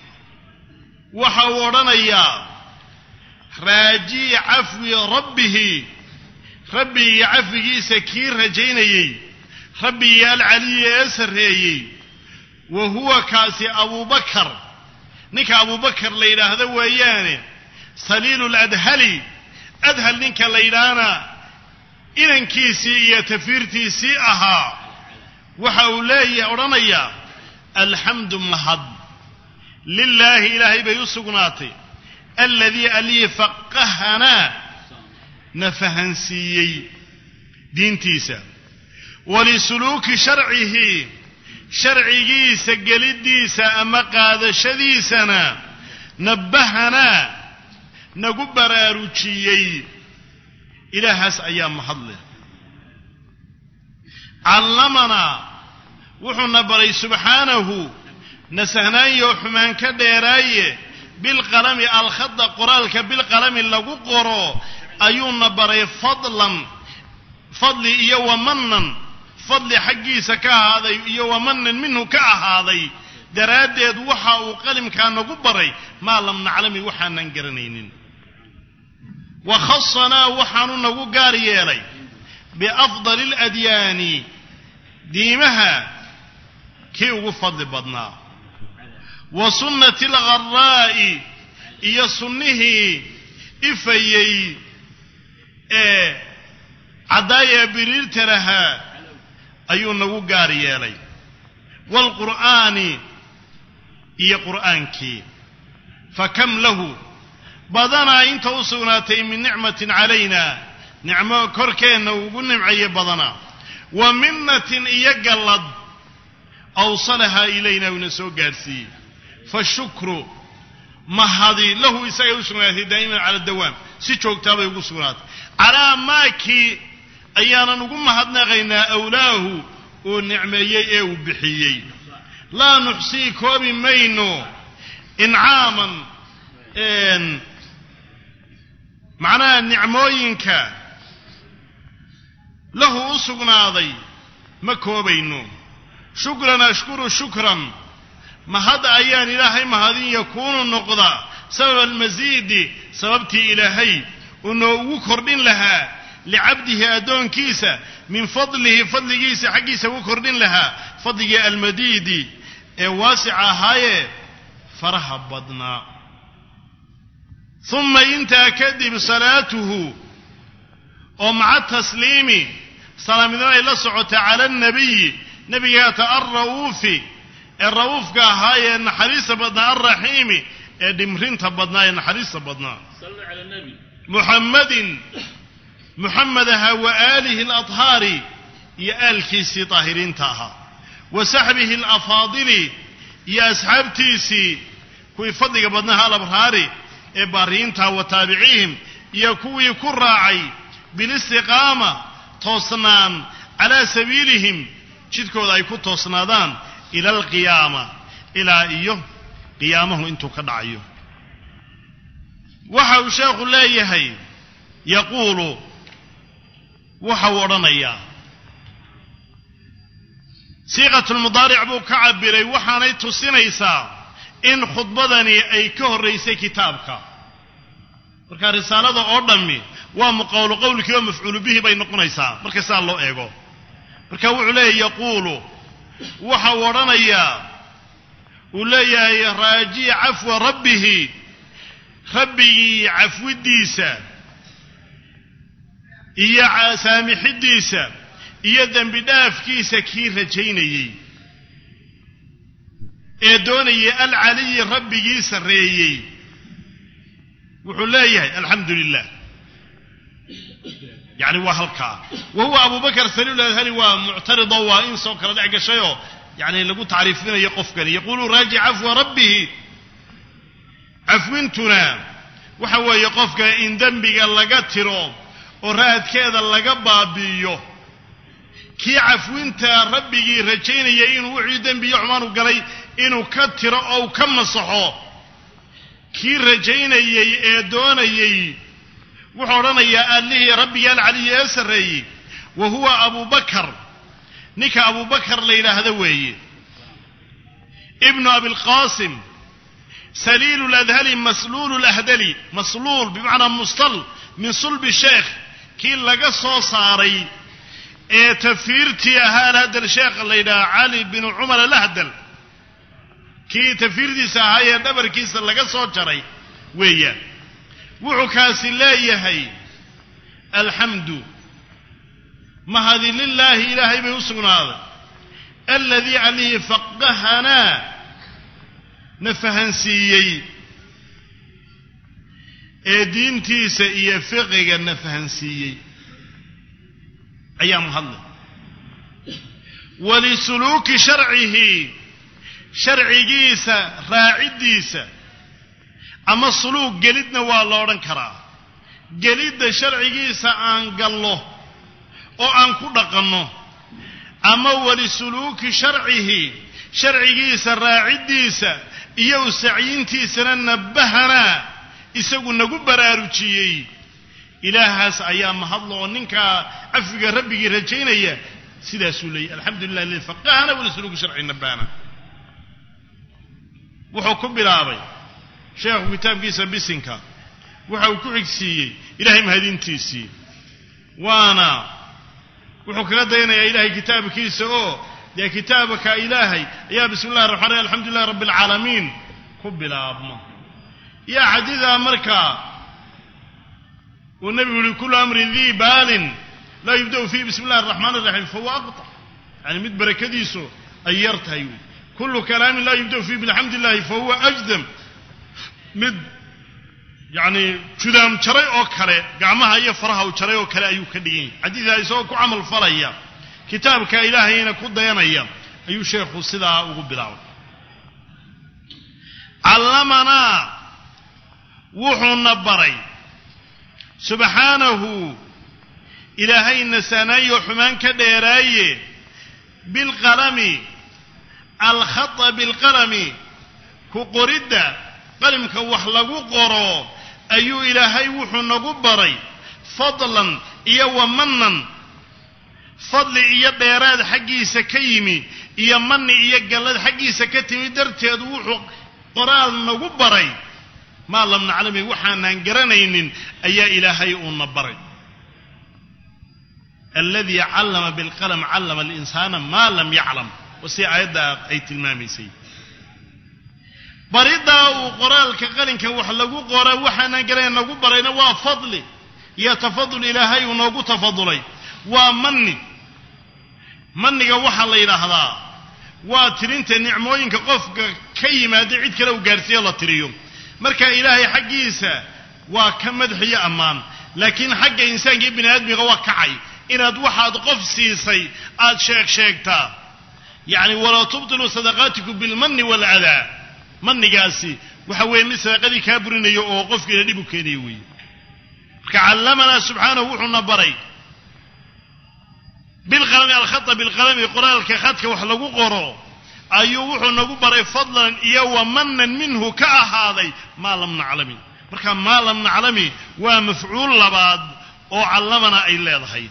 وحورنا يا راجي عفو ربه ربي عفو سكير رجيني ربي يا العلي يسري وهو كاسي أبو بكر نك أبو بكر ليلة هذا وياني صليل الأدهلي أدهل نك ليلانا إذن كيسي يتفيرتي سيئها وحولاي أورانيا الحمد مهد لله إلهي بيسقناتي الذي ألي فقهنا نفهنسيي دين تيسا ولسلوك شرعه شرعي سجلديسا أما قاد شديسنا نبهنا نقبر روتشيي إلى هاس أيام محله علمنا وحنا بري سبحانه نسهناي وحمان كديراي بالقلم الخط قرالك بالقلم لغو قرو أيون بري فضلا فضل إيا ومنا فضل حقي سكا هذا إيا ومن منه كأهذا درادد وحا وقلم كان نقبري ما لم نعلم وحا ننقرنين وخصنا وحا نقو قاريالي بأفضل الأديان ديمها كي وفضل بدنا وسنة الغراء إيا سنه إفيي عدايا برير ترها أيون نقو قاريالي والقرآن إيا قرآنك فكم له بدنا إن توصوناتي من نعمة علينا نعمة كركين وقل نمعي بدنا ومنة إيا قلد أوصلها إلينا ونسو قارسي فالشكر ما هذه له يسوي دائما على الدوام سيتشوك تابع يقصونات على ماكي أيانا نقول ما هدنا غينا أولاه ونعميي وبحيي لا نحصي كوبي مينو إنعاما إن معناه نعموينك له أسقناضي ما كوبينو شكرا أشكر شكرا ما هذا أيان إلهي ما هذه يكون النقضة سبب المزيد سببتي إلهي أنه وكردين لها لعبده أدون كيسة من فضله فضل كيسة حقيسة وكردين لها فضل المديد واسعة هاي فرح بدنا ثم انت أكد بصلاته ومع التسليم سلام الله سعوت على النبي نبيات الرؤوف هاي النحريس بدنا الرحيم دمرين تبدنا النحريس بدنا صلى على النبي محمد وآله الأطهار يا آل كيسي طاهرين تاها وسحبه الأفاضل يا أصحاب تيسي كوي فضل بدنها الأبرار إبارينتا وتابعيهم يكوي كراعي بالاستقامة توصنان على سبيلهم جدكو ذا يكون توصنادان إلى القيامة إلى إيوه قيامه انتو كدعيو وحاو شيخ الله يهي يقول وحاو رنيا صيغة المضارع بو كعبري وحانيتو سينيسا إن خطبدني أي كهريسي كتابك marka risaalada oo dhammi waa muqawlo qowlkii oo mafcuul bihi bay noqonaysaa marka saa loo eego marka wuxuu leeyahay yaqulu waxa waranaya uu leeyahay raaji afwa rabbih rabbi afwidiisa iyo saamixidiisa iyo dambi dhaafkiisa kii rajaynayay ee doonayay al-ali rabbigiisa reeyay wuxuu leeyahay alxamdulilah yani waa halkaa wahuwa abubakar saliilahali waa muctarida waa in soo kala dhex gashayo yani lagu tacriifinayo qofkani yaqulu raaji afwa rabbih afwintuna waxa weeye qofka in dembiga laga tiro oo raadkeeda laga baabi'iyo kii afwinta rabbigii rajaynaya inuu wixii dembiyo xumaan u galay inuu ka tiro oo ka masaxo kii rajaynayay ee doonayay wuxuu oranayaa allihii rabbiga al-ali ee sareeyay wa huwa abubakar nika abubakar la yiraahdo weeye ibn abi al-qasim salil al-adhali maslul al-ahdali maslul bimaana mustal min sulb al-sheikh kii laga soo saaray ee tafsiirtii ahaa hada sheikh la yiraahdo ali bin umar al-ahdal kii tafsiirtiisa ahaa dhabarkiisa laga soo jaray weeyaan wuxuu kaasi leeyahay alxamdu mahadi lillahi ilaahay bay u sugnaaday alladii alayhi faqahana nafahansiiyey ee diintiisa iyo fiqiga nafahansiiyey ayaa mahadle walisuluuki sharcihi sharcigiisa raacidiisa ama suluug gelidna waa la odhan karaa gelidda sharcigiisa aan gallo oo aan ku dhaqanno ama walisuluuki sharcihi sharcigiisa raacidiisa iyo usacyiintiisana nabahana isagu nagu baraarujiyey ilaahaas ayaa mahadlo oo ninkaa cafiga rabbigii rajaynaya sidaasuu leeyahy alxamdulilah lillahi faqahana walisuluuki sharci nabahana wuxuu ku bilaabay sheekhu kitaabkiisa bisinka waxa uu ku xigsiiyey ilaahay mahadintiisii waana wuxuu kaga dayanayaa ilaahay kitaabkiisa oo dee kitaabka ilaahay ayaa bismillahi rahmaani rahiim alxamdulillahi rabbil caalamiin ku bilaabma yaa xadiida markaa والنبي يقول كل أمر ذي بال لا يبدأ فيه بسم الله الرحمن الرحيم فهو أقطع يعني مد بركديسو أيرتها يقول كل كلام لا يبدأ فيه بالحمد لله فهو أجدم مد يعني شدام شري أو كله قامها يفرها وشري أو كله أيو كدين حديث يسوق عمل فريا كتاب كإلهي هنا كود ينايا أيو شيخ الصدا وقبلاو علمنا وحنا بري سبحانه إلهي نساني وحمان كديراي بالقلم الخط بالقلم كقرد قلم كوحلقو قرو أيو إلهي وحنا قبري فضلا إيا ومنا فضل إيا ديراد حقي سكيمي إيا من إيا قلد حقي سكتمي درتي أدوحو قرال نقبري ما لم نعلم وحنا نقرنين أي إلهي ونبري الذي علم بالقلم علم الإنسان ما لم يعلم وسي عيدا أي تلمامي سي بريدا وقرال كقلن كوحلقو قرا وحنا نقرين نقبرين وفضلي يتفضل إلهي ونقو تفضلي ومني وحا الله هذا وترينت نعموين كقفك كيما دعيت كلا وقارسي الله تريوم marka ilaahay xaqiisa waa ka madxiyo amaan laakiin xaqqa insaanka ibn aadmiga waa kacay inaad waxaad qof siisay aad sheegtaa يعني ولا تبطلوا صدقاتكم بالمن والأذى من قاسي وحوي من صدقتي كابرين يوقف كده دي بكينيوي كعلمنا سبحانه وحنا بري بالقلم الخط بالقلم القرآن الكخط وحلقوا قرو أيوه وحنا بري فضلا إياه منا منه كأهذي ما لم نعلم مركا ما لم نعلم ومفعول لبعض وعلمنا إلا ذهي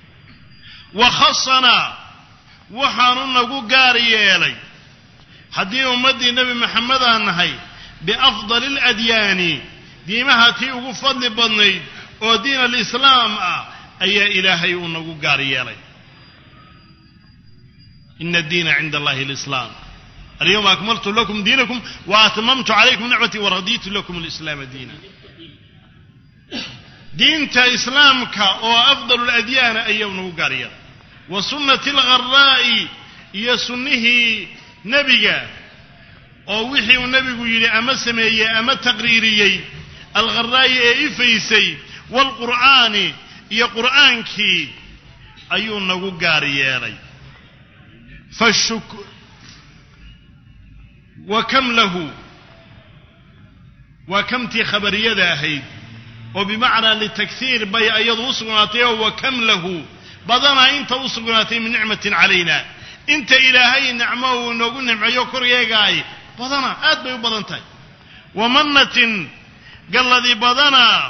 وخصنا وحانونا قاري إلي حدي أمدي النبي محمد أنهي بأفضل الأديان ديمها تيوغو فضل بني ودين الإسلام أي إلهي ونقو قاري إلي إن الدين عند الله الإسلام اليوم أكملت لكم دينكم وأتممت عليكم نعمتي ورضيت لكم الإسلام دينا دينت إسلامك وأفضل الأديان أي ونقو قاري إلي وسنة الغراء هي سنه نبيا أو وحي النبي يلي أما سمي أما تقريري الغراء إفيسي والقرآن يا قرآنك أيون نقو قاريالي فالشكر وكم له وكم تي خبرية ذاهي وبمعنى للتكثير بي أيض وصغناتيه وكم له بدنا انت وصغناتي من نعمة علينا انت إلهي نعمه ونقول نعمه كريقاي بدنا آد بيو بدنتاي ومنة قال ذي بدنا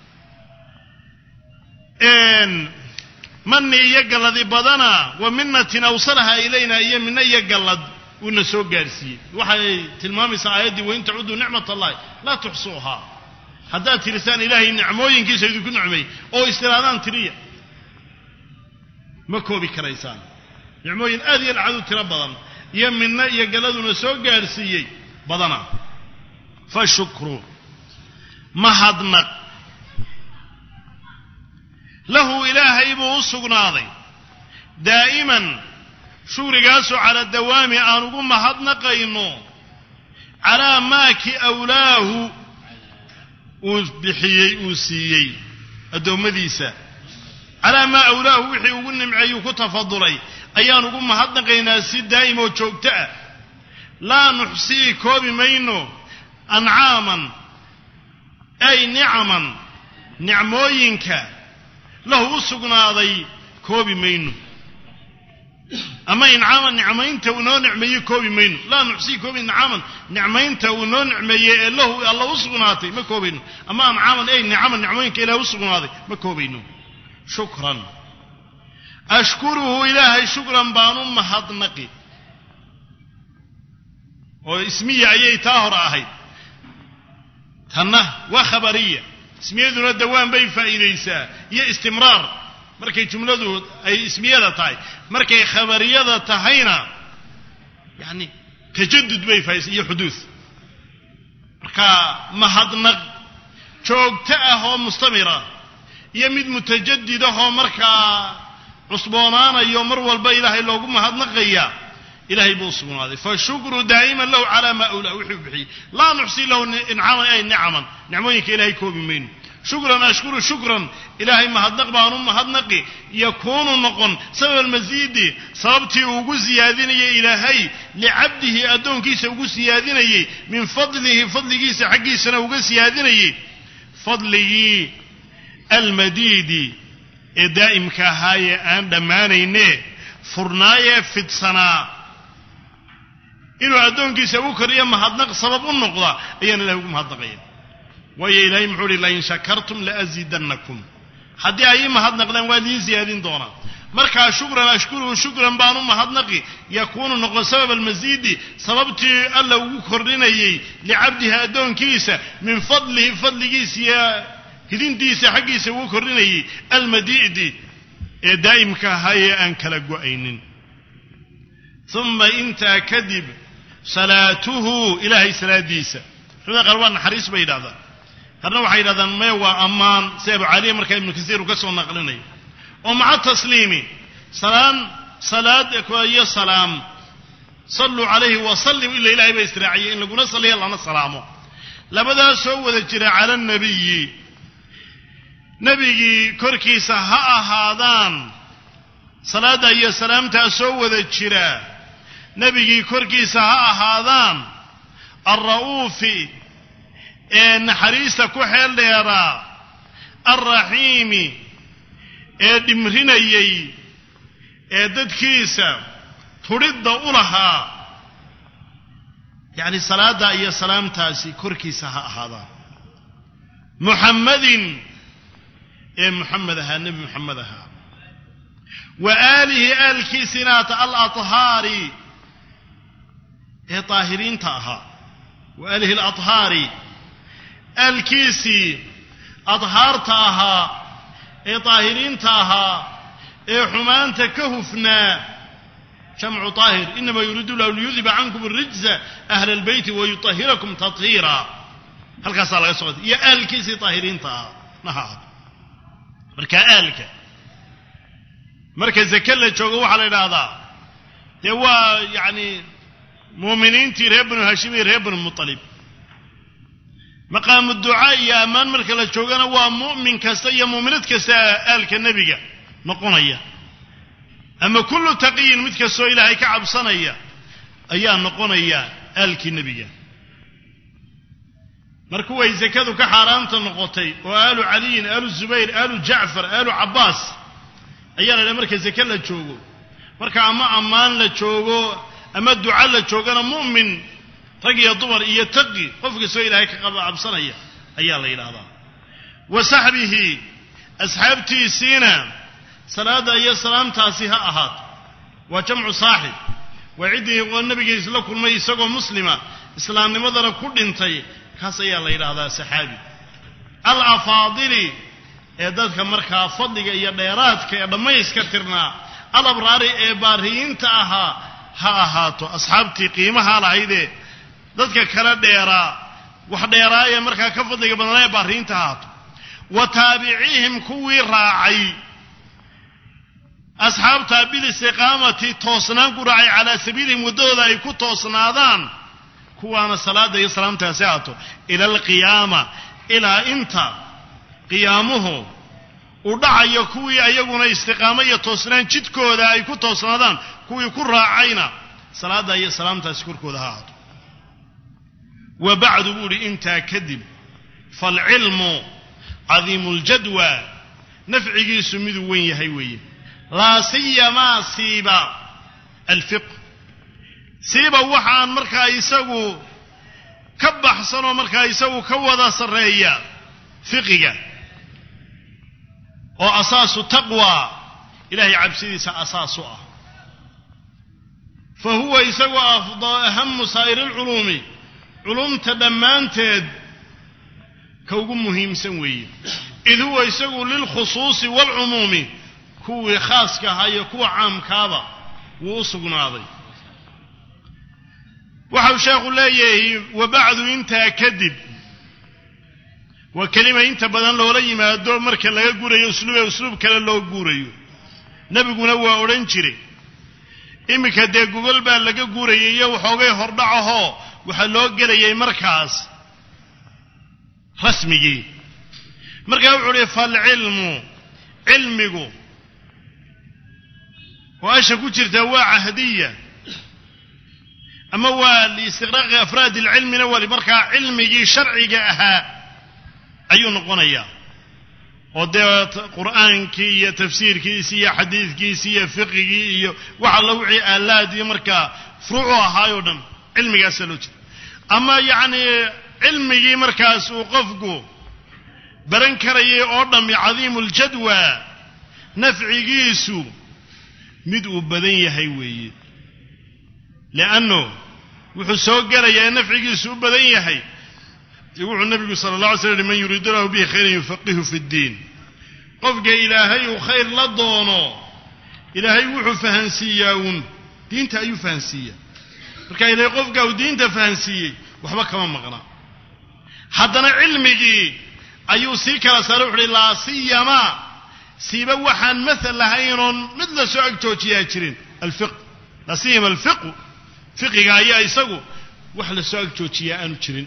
إن من يقل ذي بدنا ومنة أوصلها إلينا إيا من يقلد ونسوق قارسي وحي تلمامي سعيدي وإن تعودوا نعمة الله لا تحصوها حدات لسان إلهي نعموين كيس يدكون نعمي أو استرادان تريا مكوبي كريسان نعموين آذي العدو تربضا يمنا يقلد ونسوق قارسي بدنا فالشكر مهضنق له إلهي بوصقناضي دائما شورقاسو على الدوام آنقوم مهضنقينو على ماك أولاه وبحيي أوسيي الدوم ديسا على ما أولاه وحي وقلنا معي كتفضلي أيانقوم مهضنقينا سيد دائما وشوكتا لا نحصي كوبي مينو أنعاما أي نعما نعموينك له سقناضي كوبي مينو أما إنعاما نعمين تونو نعمي كوبي مينو لا نحصي كوبي إنعاما نعمين تونو نعمي الله سقناضي ما كوبينو أما إنعاما أي نعما نعموينك إله سقناضي ما كوبينو شكرا أشكره إلهي شكرا بانو مهضنقي واسمية أي تاهر أهي تنه وخبرية اسمية الدوام بي فائديسا هي استمرار مركي جملته أي اسمية تاي مركي خبرية تهينا يعني تجدد بي فائديسا هي حدوث مركا مهضنق شوق تأهو مستمرة يمد متجدده مركا عصبونانا يومر والبي إلهي لوغو مهضنقيا إلهي بوصفون هذا فالشكر دائما له على ما أولى وحبه لا نحصي له إنعاما أي نعما نعموينك إلهي كوبي مين شكرا أشكر شكرا إلهي مهدنق بانون مهدنقي يكون نقن سبب المزيد صابتي وقو زياديني إلهي لعبده أدون كيس وقو زياديني من فضله فضل كيس حقي سنة وقو زياديني فضله المديد دائم كهاي أن دمانيني فرناية في السنة إنه أدونكيسا وكريا مهدنق سبب النقضة أيان الله مهدنقين ويا إلهي محولي لئن شكرتم لأزيدنكم حدي أي مهدنق لن والين زيادين دونا مركا شكرا أشكره شكرا بانو مهدنقي يكون نقض سبب المزيد سببتي الله وكريني لعبدها أدونكيسا من فضله فضل كيسيا هدين ديسا حقيسا وكريني المديد دائم كهاي أنكلق أينين ثم انت كذب صلاته إلهي صلاة ديسا هذا قالوا حريص بيد هذا هذا وحيد هذا ما هو أمان سيب عليه مركب ابن كثير وكسر نقلني ومع التسليم سلام صلاة كوية سلام صلوا عليه وسلموا إلا إلهي بإسراعي إن لقنا صلي الله نسلامه لبدا سوى ذكر على النبي نبي كركيسة هذان صلاة يا سلام تسوى ذكر nabigii korkiisa ha ahaadaan arra'uufi ee naxariista ku xeel dheeraa arraxiimi ee dhimrinayay ee dadkiisa tudhidda u lahaa yacni salaada iyo salaamtaasi korkiisa ha ahaadaan muxammadin ee muxamed ahaa nebi muxamed ahaa wa aalihi aalkiisinaata alaطhaari ee daahiriinta ahaa wa aalihi alaطhaari aalkiisii adhaarta ahaa ee daahiriinta ahaa ee xumaanta ka hufnaa jamcu طaahir inama yuriidu llahu liyudhiba cankum الrijza ahla اlbeyti wayuطahirakum taطhiira halkaasaa laga socotay iyo aalkiisii daahiriinta ahaa nahaad marka aalka marka zake la joogo waxaa la idhaahdaa dee waa yacni muuminiintii reer banu hashim iyo reer banu muطalib maqaamu ducaa iyo ammaan marka la joogana waa mu'min kasta iyo muuminad kasta aalka nebiga noqonaya ama kullu taqiyin mid kastoo ilaahay ka cabsanaya ayaa noqonaya aalkii nebiga marka way zakadu ka xaaraanta noqotay oo aalu caliyin aalu zubayr aalu jacfar aalu cabbaas ayaa la idhaha marka zake la joogo marka ama ammaan la joogo ama duca la joogana mu'min rag iyo dumar iyo taqi qof kastoo ilaahay ka cabsanaya ayaa la yidhaahdaa wa saxbihi asxaabtiisiina salaada iyo salaamtaasi ha ahaato waa jamcu saaxib waa ciddii oo nabigiis la kulmay isagoo muslima islaamnimadana ku dhintay kaas ayaa la yidhaahdaa saxaabi alafaadili ee dadka markaa fadliga iyo dheeraadka ee dhammayska tirnaa alabraari ee baariyiinta ahaa ha ahaato asxaabtii qiimaha lahaydee dadka kala dheeraa wax dheeraaya markaa ka fadliga badnaa ee baariyiinta ha ahaato wa taabiciihim kuwii raacay asxaabta bilistiqaamati toosnaan ku raacay calaa sabiilihim waddadooda ay ku toosnaadaan kuwaana salaada iyo salaamtaasi ahaato ila alqiyaama ilaa inta qiyaamuhu u dhacayo kuwii ayaguna istiqaamo iyo toosnaan jidkooda ay ku toosnaadaan kuwii ku raacayna salaada iyo salaamtaasi korkooda ha ahaato wa bacdu buu uhi intaa kadib faalcilmu cadiimu ljadwa nafcigiisu miduu wen yahay weeye laa siyamaa siiba alfiqh siiba waxaan markaa isagu ka baxsanoo markaa isagu ka wada sarreeya fiqiga oo asaasu taqwa ilaahay cabsidiisa asaas u ah fa huwa isagu ahamu saa'iri alculuumi culumta dhammaanteed ka ugu muhiimsan weeye id huwa isagu lilkhusuusi waalcumuumi kuwii khaaska ahaa iyo kuwa caamkaaba wuu u sugnaaday waxau sheekhu leeyahay wa bacdu intaa kadib waa kelima inta badan loola yimaado marka laga gurayo usluub kale loo guurayo nebiguna waa odhan jiray iminka dee gogol baa laga guurayay iyo waxoogay hordhacahoo waxaa loo gelayay markaas rasmigii markaa wuxuu uhi falcilmu cilmigu oo asha ku jirta waa cahdiya ama waa liistiqraaqi afraad alcilmina waa markaa cilmigii sharciga ahaa ayuu noqonayaa oo dee qur'aankii iyo tafsiirkiisii iyo xadiidkiisii iyo fiqigii iyo wax alla wixii aalaad iyo markaa furuucu ahaayoo dhan cilmigaasaa loo jeeda ama yacni cilmigii markaas uu qofku baran karayay oo dhammi cadiimuuljadwa nafcigiisu mid uu badan yahay weeye li'annu wuxuu soo gelayaa nafcigiisu u badan yahay wuxuu nabigu sala allah alay slam man yuriidu lahu bihi khayran yufaqihu fi ddiin qofka ilaahay uu khayr la doono ilaahay wuxuu fahansiiyaa uun diinta ayuu fahansiiyaa marka ilaahay qofka uu diinta fahansiiyey waxba kama maqna haddana cilmigii ayuu sii kala saaray wuxu uhi laa siyama siiba waxaan mathal lahaynoon mid la soo agjoojiyaa jirin alfiq laa siyama alfiqu fiqiga ayaa isagu wax la soo agjoojiyaa aanu jirin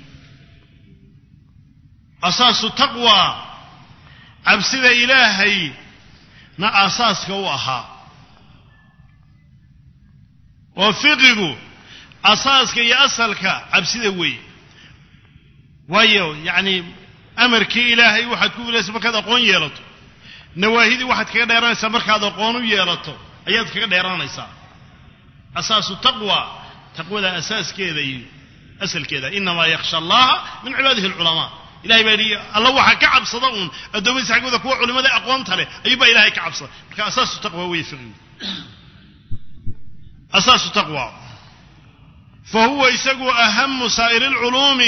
asaasu taqwa cabsida ilaahay na asaaska u ahaa وفقه أساسك يا أصلك عبسيده وي وايو يعني أمرك إلهي واحد كوفي لسبك هذا قون يلطو نواهيدي واحد كذا ديران سمرك هذا قون يلطو أيات كذا ديران يسا أساس التقوى تقوى لا أساس كذا أسل كذا إنما يخشى الله من عباده العلماء إلهي بيدي الله واحد كعب صدقون الدومين سحقوا ذا كوا علماء ذا أقوام تله أيبا إلهي كعب صدق أساس التقوى ويفقه أساس التقوى فهو يسقو أهم سائر العلوم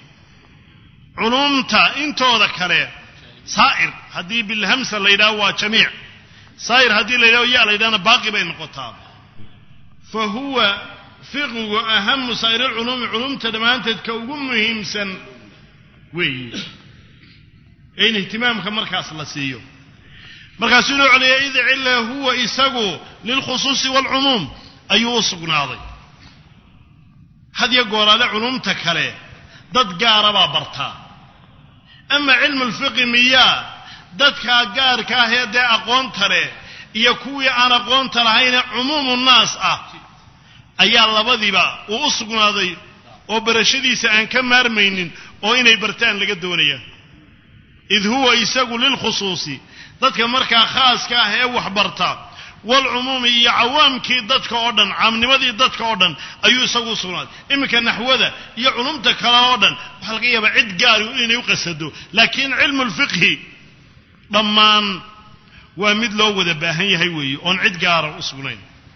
علومتا انتو ذكره سائر هدي بالهمسة اللي يداوى جميع سائر هدي اللي يداوى يا اللي يدانا باقي بين القطاب فهو فقه أهم سائر العلوم علومتا دمان تتكوكم مهمسا وي اين اهتمامك مركز الله سيو مركز سنو عليه إذا علا هو يسقو للخصوص والعموم أيوه سقناضي هذا يقول هذا علومتا كله dad gaara baa bartaa ama cilmu alfiqh miya dadka gaarka ah ee aqoonta leh iyo kuwii aan aqoonta lahayn umuumu naas ah ayaa labadiba u sugnaaday oo barashadiisa aan ka maarmaynin oo inay bartaan laga doonaya id huwa isagu lil khusuusi dadka marka khaaska ah ee wax barta والعموم يعوامكي ددك أودن عامنمدي ددك أودن أيو سقو سناد إمك النحوذة يعلمتك كلا أودن وحلقية بعد قاري إنه يقصدوا لكن علم الفقه ضمان ومد لو وذباهي هيوي أن عد قاري أصبنين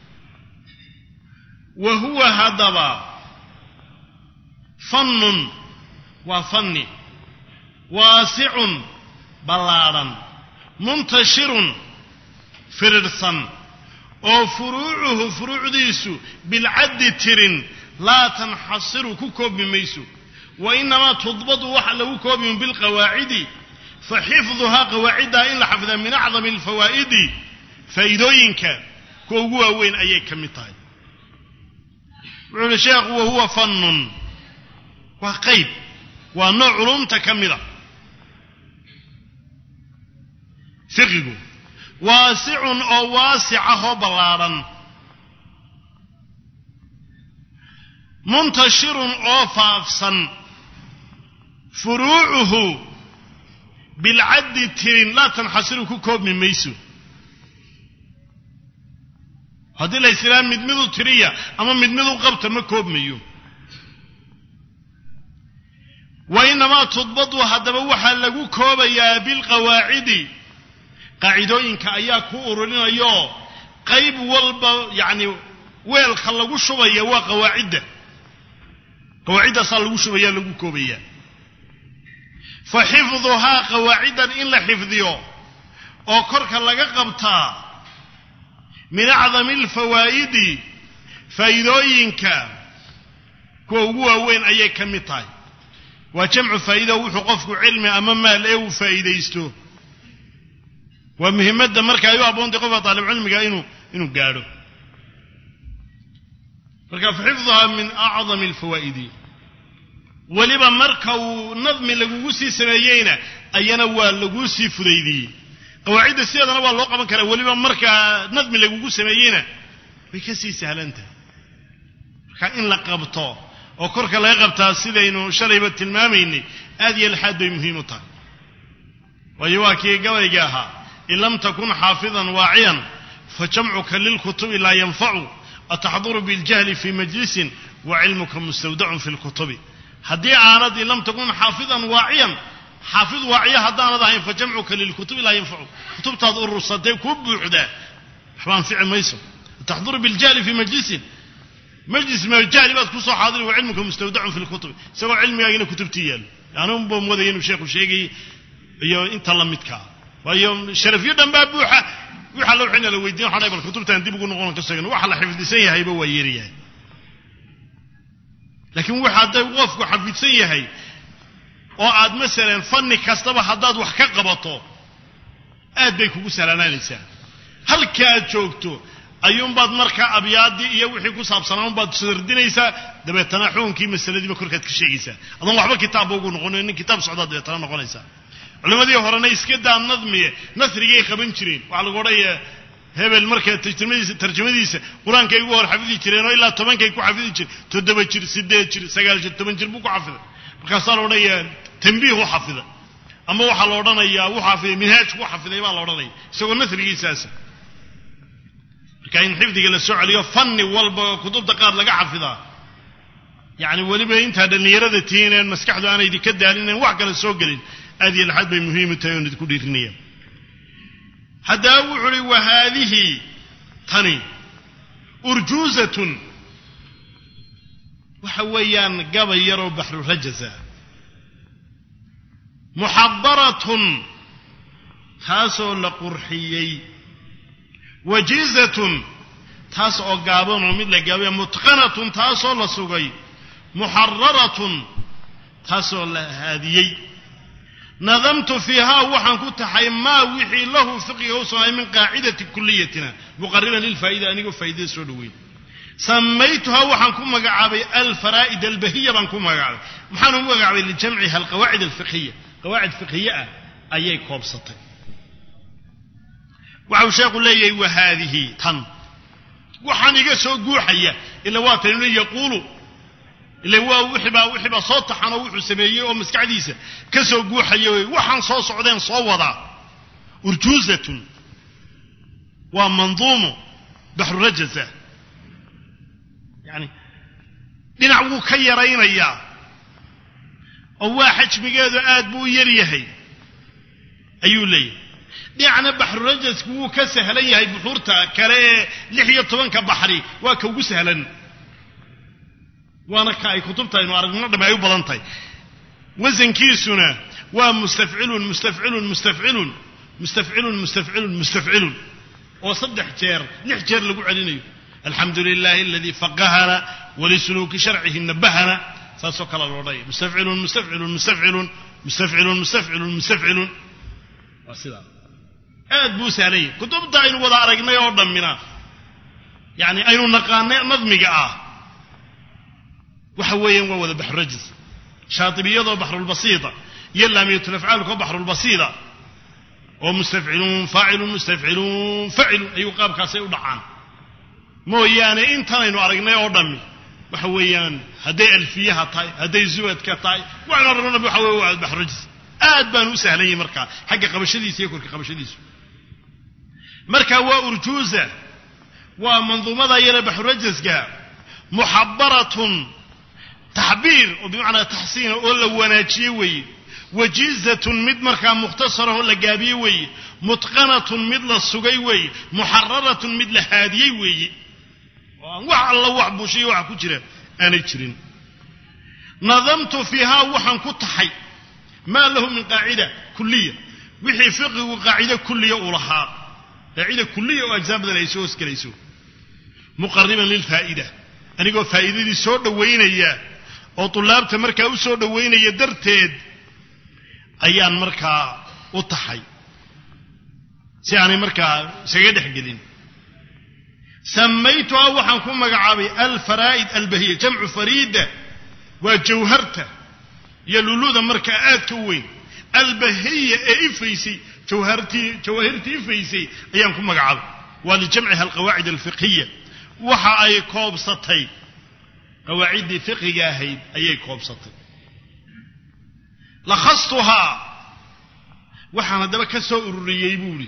وهو هذا فن وفن واسع بلارا منتشر فررسا أو فروعه فروع ديسو بالعد ترن لا تنحصر كوكوب ميسو وإنما تضبط وحلو كوب بالقواعد فحفظها قواعدها إلا حفظها من أعظم الفوائد فإذوينك كوهو وين أيك مطاي وعلى شيخ وهو فن وقيب ونوع علوم تكملة فقه واسع أو واسعه بلارا منتشر أو فافسا فروعه بالعد ترين لا تنحصر كوكوب من ميسو هذه الإسلام مدمدو تريا أما مدمدو قبط مكوب ميو وإنما تضبط هذا بوحا لغو كوبيا بالقواعد قاعدوينك ayaa ku ururinayo qayb walba yaani weel khal lagu shubaya waa qawaacida sal lagu shubaya lagu koobaya fa hifdhuha qawaacidan in la hifdhiyo oo korka laga qabtaa min a'zam al fawaid faidooyinka ko ugu weyn ayay kamid tahay waa jamcu faa'iido wuxuu qofku cilmi ama maal ee uu faa'iideysto ومهمة مركا أيها بوندي قفة طالب علمك إنه قارو فحفظها من أعظم الفوائد ولبا مركا ونظم لقوسي سميين أينا واللقوسي فريدي قواعد السيادة نوال الوقع من كلا ولبا مركا نظم لقوسي سميين بكسي سهلانتا إن لقبطا وكركا لا يقبطا السيدة إنه شريبة المامين هذه الحد مهمة ويواكي قويقاها إن لم تكن حافظا واعيا فجمعك للكتب لا ينفع أتحضر بالجهل في مجلس وعلمك مستودع في الكتب هدي عارض إن لم تكن حافظا واعيا حافظ واعيا هدانا ذاهين فجمعك للكتب لا ينفع كتب تضر الصديق كب عدا حبان فعل ميسر أتحضر بالجهل في مجلس ما الجهل بس كسو حاضر وعلمك مستودع في الكتب سواء علمي أين كتبتيال يعني هم بموذين وشيخ وشيخي انت لمتك ويوم شرف يدن بابوحة وحلو حين لو يدين حنا يبل كتب تندي بيقولون نقول كسجن وحلا حفظ سيء هي بويريه لكن واحد وقف حفظ سيء هي وعاد مثلا فن كاستبا حداد wax ka qabato aad bay kugu salaanaysaa halka joogto ayuun baad marka abyaadi iyo wixii ku saabsanaan baad sardinaysaa dabeetana xuunkii masaladiiba korkaad ka sheegaysaa adan waxba kitaab ugu noqonin kitaab socda dabeetana noqonaysaa علماء horena iska daa nadmiye nasrigay qaban jireen waxa lagu oranaya hebel marka tarjumadiisa quraanka ay ugu hor xafidi jireen oo ilaa 10 kay ku xafidi jireen 7 jir 8 jir 9 jir 10 jir buu ku xafiday markaas la odhanayaa tanbiih u xafida ama waxa la odhanayaa uu xafiday minhaaj ku xafiday baa la odhanaya isagoo nasrigiisaas marka in xifdiga la soo celiyo fanni walba kutubta qaar laga xafidaa يعني waliba inta dhalinyarada tiineen maskaxdu aanay idin ka daalinin wax kale soo galin aad iyo laxad bay muhiim u tahay inuu ku dhiirinayaan hadaa wuxuu wa hadhihi tani urjuzatun waxa weeyaan gabay yaro bahru rajaza muhabbaratun taasoo la qurxiyay wajizatun taas oo gaaban oo mid la gaabay mutqanatun taasoo la sugay محررة تاسو هذه نظمت فيها وحن كنت حيما وحي له فقه وصنع من قاعدة كليتنا مقررا للفائدة أنيقو فائدة سودوين سميتها وحن كن مقعبي الفرائد البهية بانكم مقعبي محن مقعبي لجمعها القواعد الفقهية قواعد فقهية أي كوبسطة وعوشاق لي وهذه تن وحن يقسوا قوحية إلا واتن يقولوا اللي هو وحبا صوت حنا وحو سميه او مسكعديسه كسو غوخايو waxaan soo socdeen soo wada urjuzatun wa manzumu bahr rajaza yani dhinac uu ka yareynaya oo waa xajmigeedu aad buu yar yahay ayuu leeyahay dhinacna bahr rajazku uu ka sahlan yahay buxurta kale 16 ka bahri waa ka ugu sahlan وانا كاي كتبتها انه ارغنا دبا اي بدنتay وزنكيسنا ومستفعل مستفعل مستفعل مستفعل مستفعل مستفعل وصدح جير نحجر لو علينيو الحمد لله الذي فقهنا ولسلوك شرعه نبهنا فسكل الوضي مستفعل مستفعل مستفعل مستفعل مستفعل مستفعل واسدا اد بوس علي كتبتها انه ودا ارغنا او دمنا يعني اينو نقانه نظميغا وحويا ووذا بحر رجز شاطبيض بحر البسيطة يلا ميت الأفعال بحر البسيطة ومستفعلون فاعل مستفعلون فعل أي قاب كاسي ودعان مو يعني انتين وارغنا يودمي وحويا هدي الفيها تاي هدي زود كتاي وعنا رنا بحوي بحر رجز آد بانو سهلين مركا حق قبشديس يكون كقبشديس مركا وأرجوزة ومنظومة يلا بحر رجز جاء محبرة تعبير وبمعنى تحسين ولا وناجي وي وجيزة مد مركا مختصرة ولا جابي وي متقنة مثل السجي وي محررة مثل هادي وي وع الله وعبوشي وعكجرة أنا جرين نظمت فيها وحن كتحي ما له من قاعدة كلية وحي فقه وقاعدة كلية ولها قاعدة كلية وأجزاء بدل يسوس كليسو مقربا للفائدة أنا أقول فائدة دي سود وين إياه أو طلاب تمركا وسود وين يدرتد أيام مركا وطحي يعني مركا سجد حجدين سميتها وحنكم مقعابي الفرائد البهية جمع فريدة وجوهرته يلولوذا مركا كوين البهية إفيسي جوهرتي إفيسي أيامكم مقعابي ولجمعها القواعد الفقهية وحا أي كوبسطي قواعد فقهية هي أي كوبسطي لخصتها وحنا دبك سوء يبولي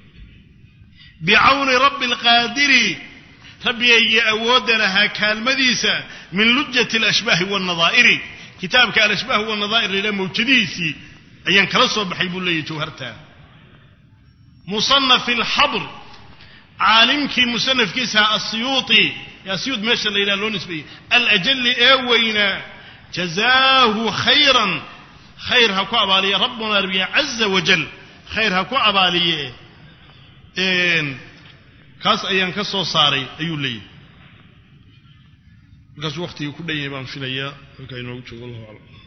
بعون رب القادر ربي أود لها كالمديسة من لجة الأشباه والنظائر كتابك الأشباه والنظائر لما وجديسي أيان كرسوا بحيب الله جوهرتها مصنف الحبر عالمك مصنف كيسها السيوطي يا سيود ماشى إلى لونس بي الأجل أوينا جزاه خيرا خير هكو أبالي ربنا ربي عز وجل خير هكو أبالي كاس أيان كسو صاري أيو لي كاس وقتي كل يوم في ليا وكاينو والله أعلم